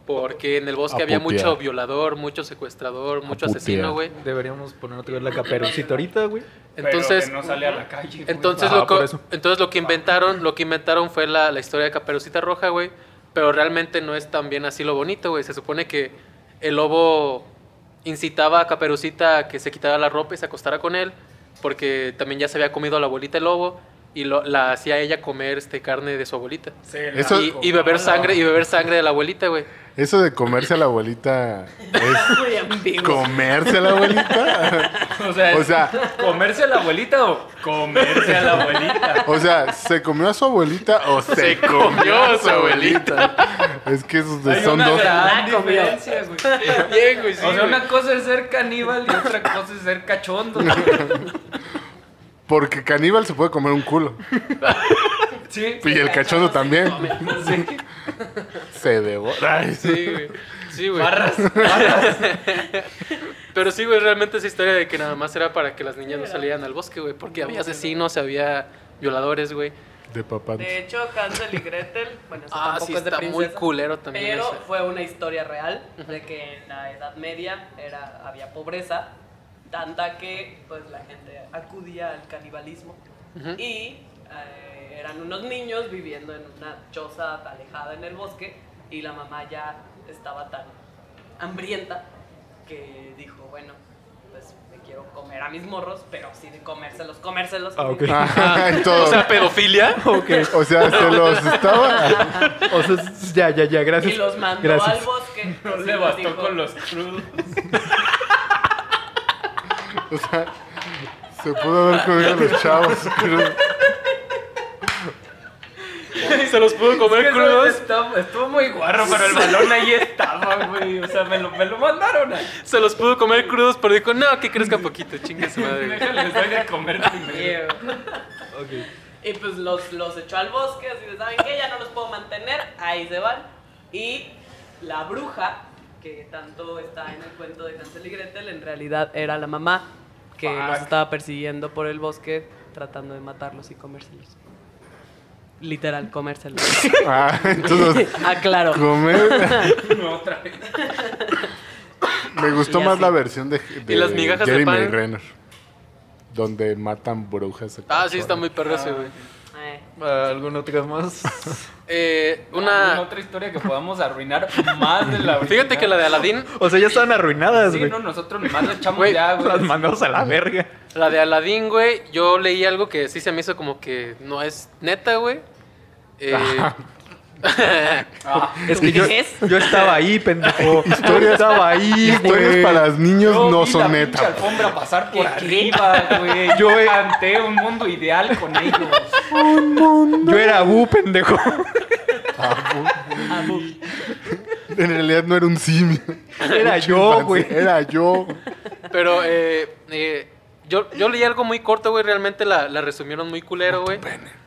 porque en el bosque A había putear. mucho violador, mucho secuestrador, mucho putear. asesino, güey. Deberíamos poner otra vez la caperucita ahorita, güey. Entonces, Pero que no sale a la calle. güey. entonces, Ah, lo, co- por eso. entonces lo que inventaron, lo que inventaron fue la, la historia de Caperucita Roja, güey. Pero realmente no es tan bien así lo bonito, güey. Se supone que el lobo incitaba a Caperucita a que se quitara la ropa y se acostara con él, porque también ya se había comido a la abuelita el lobo y lo- la hacía ella comer este carne de su abuelita. Se la Eso- Y, y beber sangre y beber sangre de la abuelita, güey. Eso de comerse a la abuelita es Muy ambiguo. comerse a la abuelita. O sea, O sea, ¿comerse a la abuelita o comerse a la abuelita? o sea, ¿se comió a su abuelita o se, Se comió comió a su abuelita? Es que esos Hay son una dos. gran La comió. diferencia, güey. Bien, güey, sí, O sea, güey. una cosa es ser caníbal y otra cosa es ser cachondo. Porque caníbal se puede comer un culo. Sí. Y el cachondo también. Sí. Se devora. Ay, Sí, güey. Sí, güey. Barras, barras. Pero sí, güey, realmente esa historia de que nada más era para que las niñas no salieran al bosque, güey. Porque había asesinos, había violadores, güey. De papá. De hecho, Hansel y Gretel, bueno, eso Ah, tampoco sí, es de está muy princesa, culero también pero ese. fue una historia real de que en la Edad Media era, había pobreza, tanta que pues la gente acudía al canibalismo Ujú. y eh, eran unos niños viviendo en una choza alejada en el bosque y la mamá ya estaba tan hambrienta que dijo, bueno, pues me quiero comer a mis morros, pero sí de comérselos, comérselos. Ah, ok. Ajá, y todo. O sea, pedofilia. Ok. O sea, se los estaba. O sea, ya, ya, ya, gracias. Y los mandó Gracias. al bosque. No Así le les bastó dijo. con los crudos. O sea, se pudo haber comido a los chavos. pero- Se los pudo comer Es que crudos. eso está- Estuvo muy guarro, pero el balón ahí estaba, güey. O sea, me lo, me lo mandaron ahí. Se los pudo comer crudos, pero dijo, no, que crezca poquito, chingue su madre, güey. Déjales, doy de comer primero. Yeah. Y pues los, los echó al bosque, así de, ¿saben qué? Ya no los puedo mantener, ahí se van. Y la bruja, que tanto está en el cuento de Hansel y Gretel, en realidad era la mamá que Fuck. los estaba persiguiendo por el bosque, tratando de matarlos y comérselos. Literal, comérselos. Ah, entonces, Aclaro. comer. No, otra vez. Me gustó Y más así. la versión de, de ¿Y las migajas de Jeremy pan? Renner. Donde matan brujas. Ah, sí, está muy perro ese, güey. Eh, Ah, ¿alguna otra más? Eh, ¿Alguna una... otra historia que podamos arruinar más de la Fíjate que la de Aladdin, O sea, ya estaban arruinadas, Sí, güey. no, nosotros nomás le echamos Güey, ya, güey. Las mandamos a la verga. la de Aladdin, güey, yo leí algo que sí se me hizo como que no es neta, güey. Eh, Ah, Es que yo, ¿Es? yo estaba ahí, pendejo. Yo estaba ahí, Historias güey. para los niños yo no vi son la pinche neta. alfombra pasar por ¿Qué, qué? arriba, güey. Yo, Yo eh, canté un mundo ideal con ellos. Yo era Abu, pendejo. En realidad no era un simio. Era yo, güey. Era yo. pero eh, eh, yo, yo leí algo muy corto, güey, realmente la, la resumieron muy culero, güey.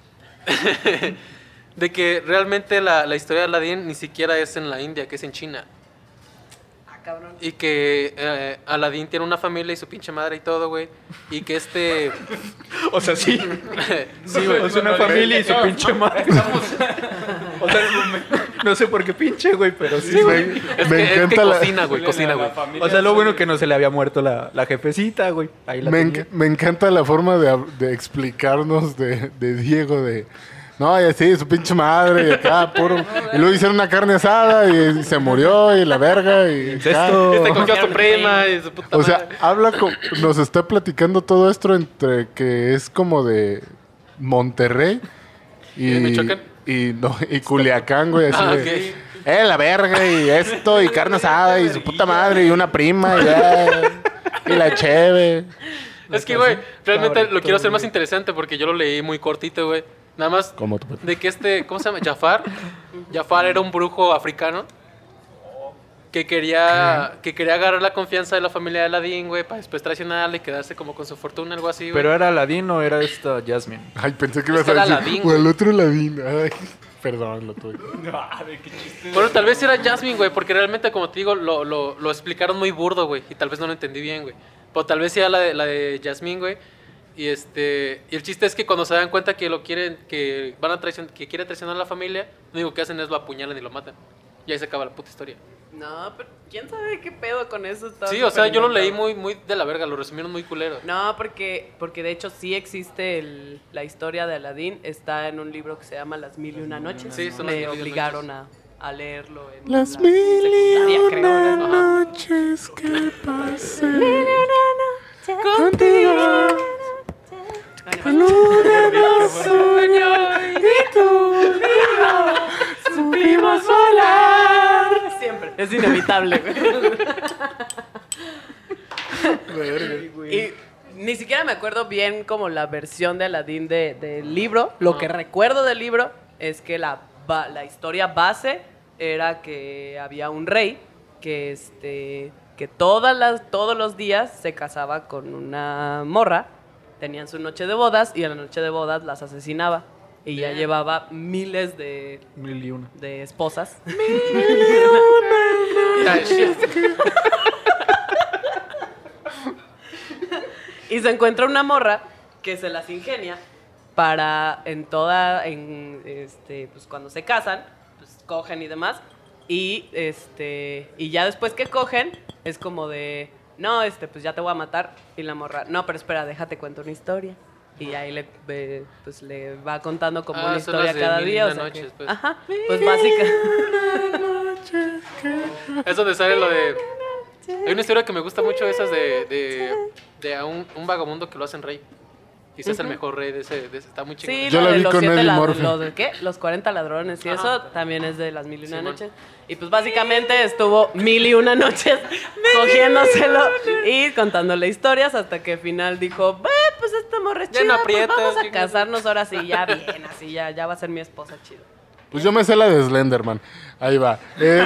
De que realmente la, la historia de Aladdin ni siquiera es en la India, que es en China. ah, cabrón. Y que eh, Aladdin tiene una familia y su pinche madre y todo, güey. Y que este... O sea, sí. sí, güey. Es una No, no, familia y su no, pinche madre. Estamos... O sea, no sé por qué pinche, güey, pero sí. me, güey. Es me que, es que encanta la, cocina, güey, cocina, güey. O sea, lo bueno que no se le había muerto la, la jefecita, güey. Ahí la me, tenía. enc- me encanta la forma de, hab- de explicarnos de, de Diego de no, y así, su pinche madre, y acá, puro. Y luego hicieron una carne asada y se murió, y la verga, y. Incesto. Este cogió a su prima y su puta O sea, madre. habla con, nos está platicando todo esto entre que es como de Monterrey y, ¿De Michoacán? y, no, y Culiacán, güey, así Ah, de, ok. eh, la verga, y esto, y carne asada, y su puta madre, y una prima, y ya, y la cheve. Es que, güey, realmente Favorito, lo quiero hacer más güey. interesante porque yo lo leí muy cortito, güey. Nada más Como tu de que este, ¿cómo se llama? Jafar. Jafar era un brujo africano que quería que quería agarrar la confianza de la familia de Aladdin, güey, para después traicionarle y quedarse como con su fortuna, algo así, güey. Pero era Aladín o era esta Jasmine. Ay, pensé que ibas Este a era decir, Aladín, o el güey. otro Aladín. Ay, perdón, lo tuve. Ah, de qué chiste. Bueno, tal vez era Jasmine, güey, porque realmente, como te digo, lo, lo, lo explicaron muy burdo, güey, y tal vez no lo entendí bien, güey. Pero tal vez sea la de, la de Jasmine, güey. Y este y el chiste es que cuando se dan cuenta que lo quieren, que van a traicionar, que quiere traicionar a la familia, lo único que hacen es lo apuñalan y lo matan. Y ahí se acaba la puta historia. No, pero quién sabe qué pedo con eso. Está Sí, o sea, súper yo lo leí inventado. muy, muy de la verga, lo resumieron muy culero. No, porque, porque de hecho sí existe el- la historia de Aladín. Está en un libro que se llama Las Mil y Una Noches. Sí, son Las Me Mil y Una obligaron a, a leerlo en Las la mil y secundaria, creo, una ¿no? Ajá. noches que pasé contigo. Bueno, Supimos volar. siempre. Es inevitable, güey. Y ni siquiera me acuerdo bien como la versión de Aladdin de- del libro. Lo Ajá. que recuerdo del libro es que la, ba- la historia base era que había un rey que este que todas las, todos los días se casaba con una morra, tenían su noche de bodas y a la noche de bodas las asesinaba. Y ya Bien. llevaba miles de, Mil y una. de esposas. Ya, shit. Y se encuentra una morra que se las ingenia para en toda, en este, pues cuando se casan, pues cogen y demás. Y este, y ya después que cogen, es como de, no, este, pues ya te voy a matar. Y la morra, no, pero espera, déjate cuento una historia. Y ahí le, ve- pues le va contando como Ah, una son historia las de cada Mil y día. Una O sea Noches, que- pues. Ajá, pues básica. Es donde sale lo de... Hay una historia que me gusta mucho, esas de, de, de a un, un vagabundo que lo hacen rey. Y se hace el mejor rey de ese, de ese. Está muy chingón. Sí, Yo lo la de vi los con siete Eddie lad- Murphy. los de ¿qué? Los cuarenta ladrones y Ajá. eso también es de las mil y una Simón. noches. Y pues básicamente estuvo mil y una noches cogiéndoselo y contándole historias hasta que al final dijo, "Eh, pues esta morra es Ya chida, no pues aprietas, vamos a chingas". casarnos ahora sí, ya bien, así ya, ya va a ser mi esposa chido. Pues yo me sé la de Slenderman. Ahí va.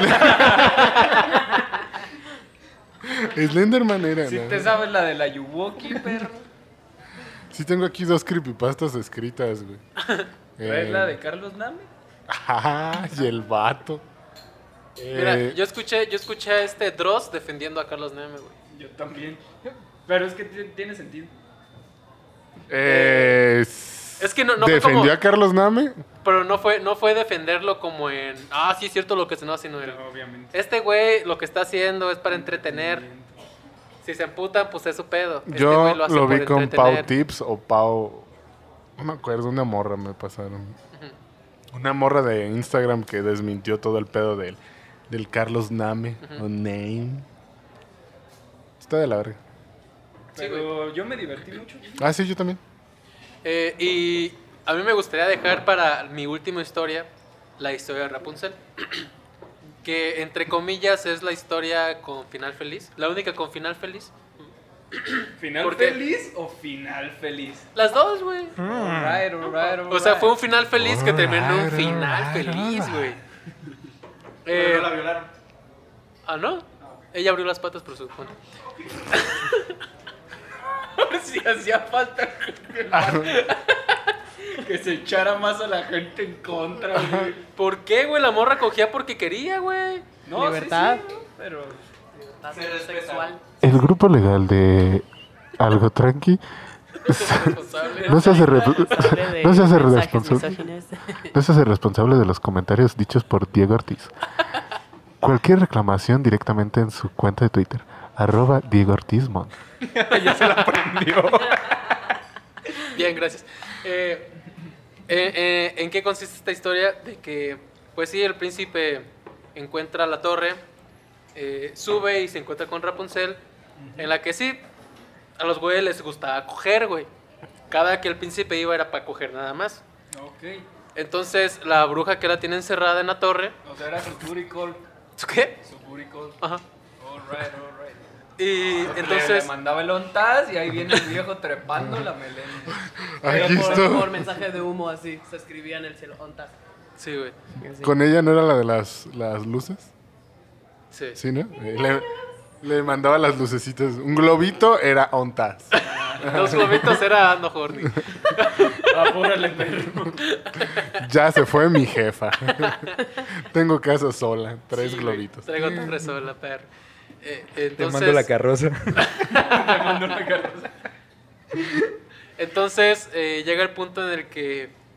El- Slenderman era, Si ¿no? te sabes la de la Yuwoki, perro. Sí tengo aquí dos creepypastas escritas, güey. ¿Traes Eh, la de Carlos Name? Ajá, y el vato. Mira, Eh, yo escuché, yo escuché a este Dross defendiendo a Carlos Neme, güey. Yo también. Pero es que ti- tiene sentido. eh, Es que no- no fue ¿defendió como- a Carlos Name? Pero no fue, no fue defenderlo como en, ah, sí es cierto lo que se no hace, sino el, Obviamente. este güey lo que está haciendo es para entretener. Si se emputan, pues es su pedo. Este Yo güey hace lo por vi con Pau entretener. Tips o Pau... No me acuerdo, una morra me pasaron. Una morra de Instagram que desmintió todo el pedo del, del Carlos Name o Name. Está de la verga. Sí, Pero yo me divertí mucho. Ah, sí, yo también. Eh, y a mí me gustaría dejar para mi última historia la historia de Rapunzel. Que entre comillas es la historia con final feliz. La única con final feliz. ¿Final ¿Por qué? feliz o final feliz? Las dos, güey. Alright, alright, O sea, alright. fue un final feliz que terminó en un Alright, final alright, feliz, alright. güey. Pero Eh, no la violaron. ah, ¿no? Ella abrió las patas por su cuenta. Si hacía falta que se echara más a la gente en contra, güey. ¿Por qué, güey? La morra cogía porque quería, güey. No, Libertad. sí, sí, ¿no? Pero Ser sexual. El grupo legal de Algo Tranqui Responsable. no se hace, re- Responsable de no se hace mensajes responsable. misóginos. No se hace responsable de los comentarios dichos por Diego Ortiz. Cualquier reclamación directamente en su cuenta de Twitter, arroba Diego Ortiz Mon. Ya se la aprendió. Bien, gracias. Eh, eh, eh, ¿En qué consiste esta historia? De que, pues sí, el príncipe encuentra la torre, eh, sube y se encuentra con Rapunzel, en la que sí, a los güeyes les gustaba coger, güey. Cada que el príncipe iba era para coger nada más. ok. Entonces, la bruja que la tiene encerrada en la torre, O sea, era su booty call. ¿qué? Su booty call. Ajá. Alright, alright. Y Le- entonces, le mandaba el ontaz y ahí viene el viejo trepando la melena. Pero Aquí por, está. por mensaje de humo así, se escribía en el cielo. Ontas. sí, güey. ¿Con ella no era la de las, las luces? Sí. Sí, ¿no? Eh, Le, le mandaba las lucecitas. Un globito era ontas. Los globitos era no horny. Apúrale, perro. Ya se fue mi jefa. Tengo casa sola. Tres Sí, güey. globitos. Traigo tres sola, perro. Eh, entonces, Te mando la carroza. Te mando una carroza. Entonces eh, llega el punto en el que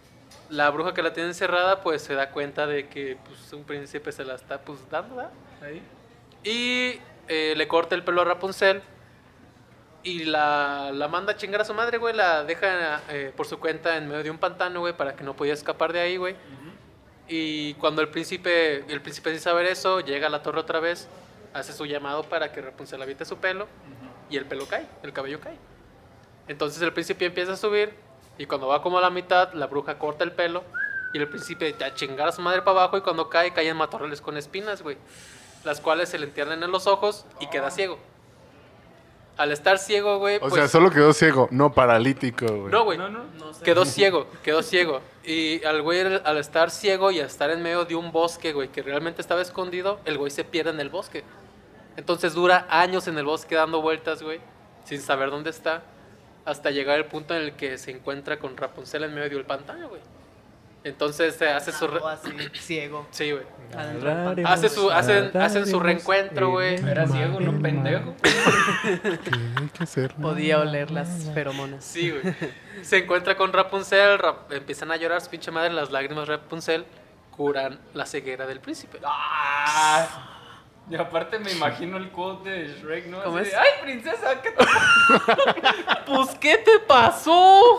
la bruja que la tiene encerrada, pues se da cuenta de que pues, un príncipe se la está pues dando, ¿verdad? Ahí. Y eh, le corta el pelo a Rapunzel y la, la manda a chingar a su madre, güey. La deja eh, por su cuenta en medio de un pantano, güey, para que no podía escapar de ahí, güey. Ujú. Y cuando el príncipe, el príncipe sin saber eso, llega a la torre otra vez, hace su llamado para que Rapunzel aviente su pelo y el pelo cae, el cabello cae. Entonces el príncipe empieza a subir y cuando va como a la mitad, la bruja corta el pelo y el príncipe a chingar a su madre para abajo y cuando cae, cae en matorrales con espinas, güey, las cuales se le entierran en los ojos y queda ciego. Al estar ciego, güey, O pues... sea, solo quedó ciego, no paralítico, güey. No, güey. No, no. No sé. Quedó ciego, quedó ciego. Y al güey, al estar ciego y al estar en medio de un bosque, güey, que realmente estaba escondido, el güey se pierde en el bosque. Entonces dura años en el bosque dando vueltas, güey, sin saber dónde está, hasta llegar al punto en el que se encuentra con Rapunzel en medio del pantano, güey. Entonces se hace su... re- O así, ciego. Sí, güey. Adentro del pantano. Hace su, hacen, hacen su reencuentro, güey. Era ciego, no pendejo. ¿Qué hay que hacer? Podía oler las feromonas. Sí, güey. Se encuentra con Rapunzel, Rap- empiezan a llorar su pinche madre, las lágrimas de Rapunzel curan la ceguera del príncipe. Ah, y aparte me imagino el quote de Shrek, ¿no? ¿Cómo Así es? de, ¡ay, princesa! ¿Qué te... Pues, ¿qué te pasó?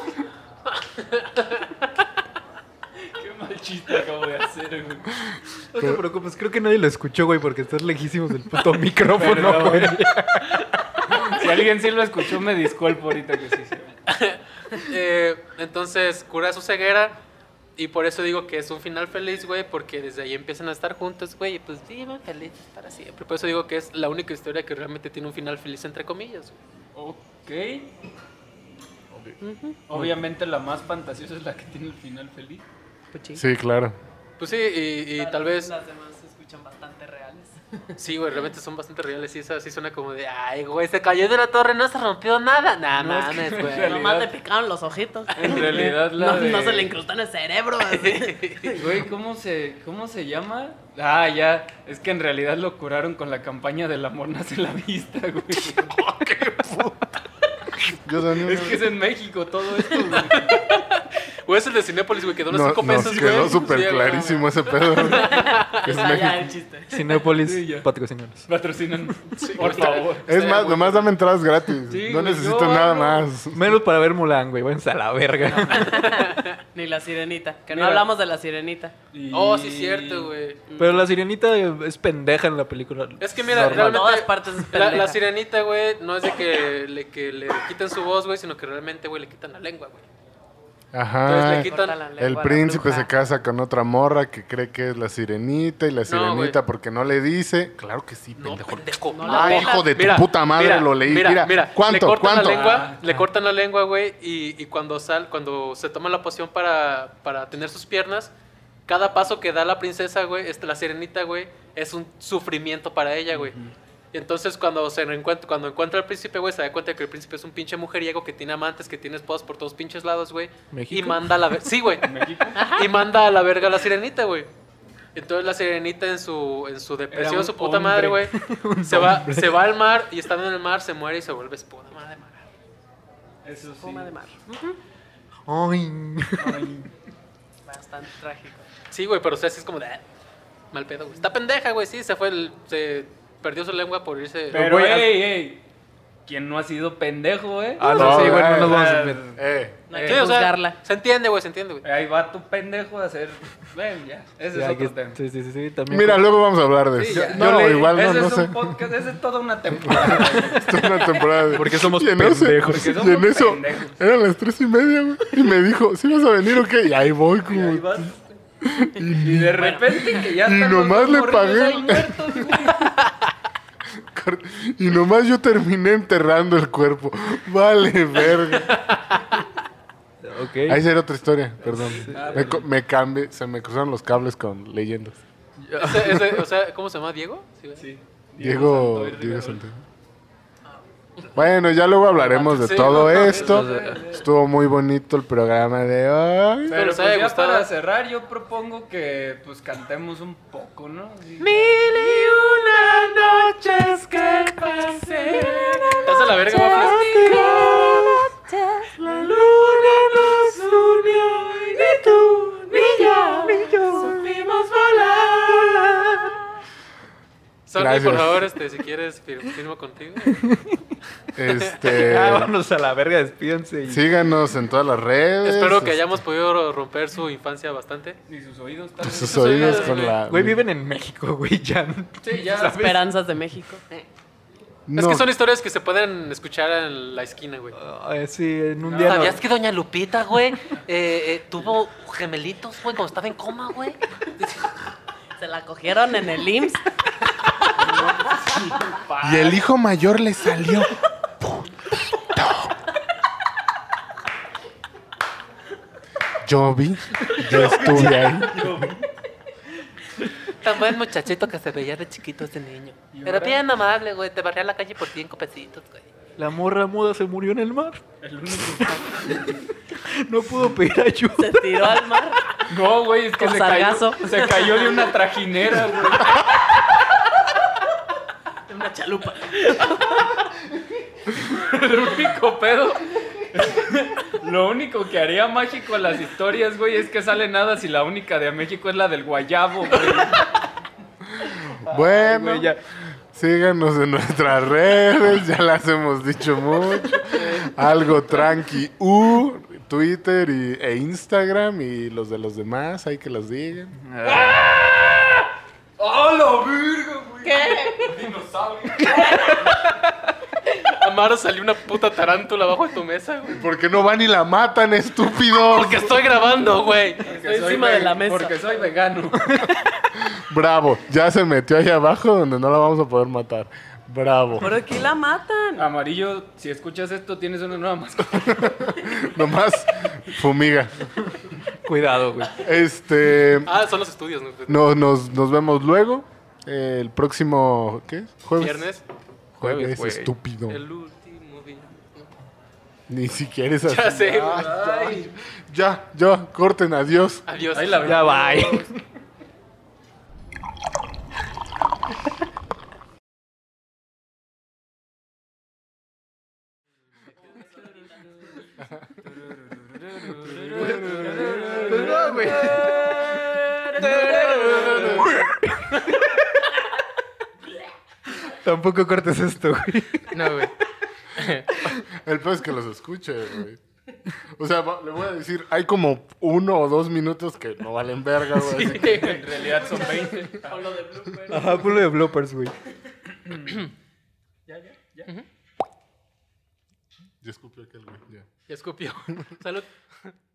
Qué mal chiste acabo de hacer, güey. No te preocupes, creo que nadie lo escuchó, güey, porque estás lejísimos del puto micrófono, Perdón. güey. Si alguien sí lo escuchó, me disculpo ahorita que sí. sí. Eh, entonces cura su ceguera y por eso digo que es un final feliz, güey, porque desde ahí empiezan a estar juntos, güey, y pues vivan felices para siempre. Por eso digo que es la única historia que realmente tiene un final feliz, entre comillas, güey. Ok. Obviamente la más fantasiosa es la que tiene el final feliz. Pues sí. Sí, claro. Pues sí, y, y tal vez... Las demás se escuchan bastante reales. Sí, güey, realmente son bastante reales y esa sí suena como de, ay, güey, se cayó de la torre, no se rompió nada. Nah, No, es que mames, en güey. realidad- Nomás le picaron los ojitos. En realidad la no, de- no se le incrustó en el cerebro. Así. Güey, ¿cómo se, ¿cómo se llama? Ah, ya. Es que en realidad lo curaron con la campaña del amor nace la vista, güey. Yo también. Es que es en México todo esto, güey. Güey, es el de Cinépolis, güey, que dona No, cinco nos pesos, güey. quedó súper Sí, güey. clarísimo ese pedo. Es Ah, ya, México. el chiste. Cinépolis, Sí, ya. patrocínanos. Patrocinan, por favor. Es más, nomás dame entradas gratis. Sí, no güey, necesito yo nada hablo. más. Menos para ver Mulan, güey, váyanse a la verga. Ni la sirenita. Que no Mira. hablamos de la sirenita. Y- Oh, sí, cierto, güey. Pero la sirenita es pendeja en la película. Es que mira, Normal. realmente Todas partes es la, pendeja. la sirenita, güey, no es de que le, que le quiten su voz, güey, sino que realmente, güey, le quitan la lengua, güey. Entonces Ajá. le quitan... Corta la lengua El a la príncipe bruja. se casa con otra morra que cree que es la sirenita y la No, sirenita güey. porque no le dice. Claro que sí, No, pendejo. pendejo. No la Ah, pela. hijo de tu Mira, puta madre, mira, lo leí. Mira, Mira, mira, ¿cuánto? Le cortan ¿Cuánto? la lengua, Ah, le ah. cortan la lengua, güey, y, y cuando sal, cuando se toma la poción para, para tener sus piernas, cada paso que da la princesa, güey, este, la sirenita, güey, es un sufrimiento para ella, güey. Y entonces cuando se reencuentra, cuando encuentra al príncipe, güey, se da cuenta que el príncipe es un pinche mujeriego que tiene amantes, que tiene esposas por todos pinches lados, güey. Y ¿México? manda a la ver- sí, güey. México. Y manda a la verga a la sirenita, güey. Entonces la sirenita en su, en su depresión, un su puta hombre. madre, güey, se va, se va al mar y estando en el mar se muere y se vuelve espuma de mar. Eso sí. Espuma de mar. Ay. Ay. Bastante trágico. Sí, güey, pero o sea, sí es como de... ah, mal pedo, güey. Está pendeja, güey, sí, se fue el... Se perdió su lengua por irse... Pero, güey, ey, ey. ¿Quién no ha sido pendejo, eh? Ah, no, sí, güey, no nos vamos a Eh, meter. Eh, No hay Eh, que Sí, o sea, juzgarla. se entiende, güey, se entiende, güey. Ahí va tu pendejo a hacer. Ven, ya. Ese Ya, es otro que- tema. sí, sí, sí, sí, también. mira, luego vamos a hablar de Sí, eso. ya. No, Yo leí- igual no, ese no es sé. un podcast, ese es toda una temporada. Esto es una temporada de... Porque somos Y en eso- pendejos. Porque Y somos en eso, pendejos. eran las tres y media, güey. Y me dijo, ¿sí vas a venir o qué? Y ahí voy, Y como... ahí vas. Y de repente que ya y están nomás los le morrillos pagué. ahí muertos, güey. Y nomás yo terminé enterrando el cuerpo. Vale, verga. Ok. Ahí será otra historia, perdón. Ah, Me, co- me cambié, se me cruzaron los cables con leyendas. Ese- ese- o sea, ¿cómo se llama? ¿Diego? Sí, güey. Sí. Diego, Santoy Diego Rivera. Santoy. Bueno, ya luego hablaremos de Sí, todo no, no, esto. no, no, no. Estuvo muy bonito el programa de hoy. Pero os pues haya ya gustado. para cerrar, yo propongo que pues cantemos un poco, ¿no? Así- Mil y una noches que pasé. Estás a la verga, Mafles. La luna nos unió y tú Andy, por Gracias. favor, este, si quieres, fir- firmo contigo. Este, Ah, vámonos a la verga, despídense. Y... síganos en todas las redes. Espero que este, hayamos podido romper su infancia bastante. Ni sus oídos tal vez. sus oídos Güey, con la. Güey, viven en México, güey, ya. Sí, ya. ¿Sabes? Esperanzas de México. Eh. No. Es que son historias que se pueden escuchar en la esquina, güey. Ah, sí, en un día. ¿Sabías no- que doña Lupita, güey, eh, eh, tuvo gemelitos, güey, cuando estaba en coma, güey? Se la cogieron en el I M S S. Y el hijo mayor le salió. Yo vi, yo estuve ahí. Tan buen muchachito que se veía de chiquito ese niño. Pero bien amable, güey, te barría la calle por cinco pesitos, güey. La morra muda se murió en el mar. No pudo pedir ayuda. Se tiró al mar. No, güey, es que Con se cayó, sargazo. se cayó de una trajinera, güey. De una chalupa. El único pedo. Lo único que haría mágico en las historias, güey, es que sale nada si la única de México es la del guayabo, güey. Bueno, Güey, ya. síganos en nuestras redes, ya las hemos dicho mucho. Algo tranqui, U, Twitter y, e Instagram y los de los demás, hay que los digan. ¡Oh, la virga, güey! ¿Qué? Dinosaurio. Amaro, salió una puta tarántula abajo de tu mesa, güey. ¿Por qué no van y la matan, estúpido? Porque estoy grabando, güey. Estoy encima de la mesa. Porque soy vegano. Bravo, ya se metió ahí abajo donde no la vamos a poder matar. Bravo. Por aquí la matan. Amarillo, si escuchas esto, tienes una nueva mascota. Nomás fumiga. Cuidado, güey. Este. Ah, son los estudios, ¿no? No, nos, nos vemos luego. eh, el próximo. ¿Qué? ¿Jueves? Viernes. Jueves, Jueves, güey. estúpido. El último día. Ni siquiera es así. Ya sé, güey. Ay, ya, ya, corten, adiós. Adiós. Ahí la Ya, bye. No, güey. Tampoco cortes esto, güey. No, güey. El peor es que los escuche, güey. O sea, va- le voy a decir, hay como uno o dos minutos que no valen verga, güey. así que- En realidad son veinte. Con lo de blooper. Ajá, ponlo de bloopers, güey. Ya escupió aquel güey, ya. Ya escupió. Salud.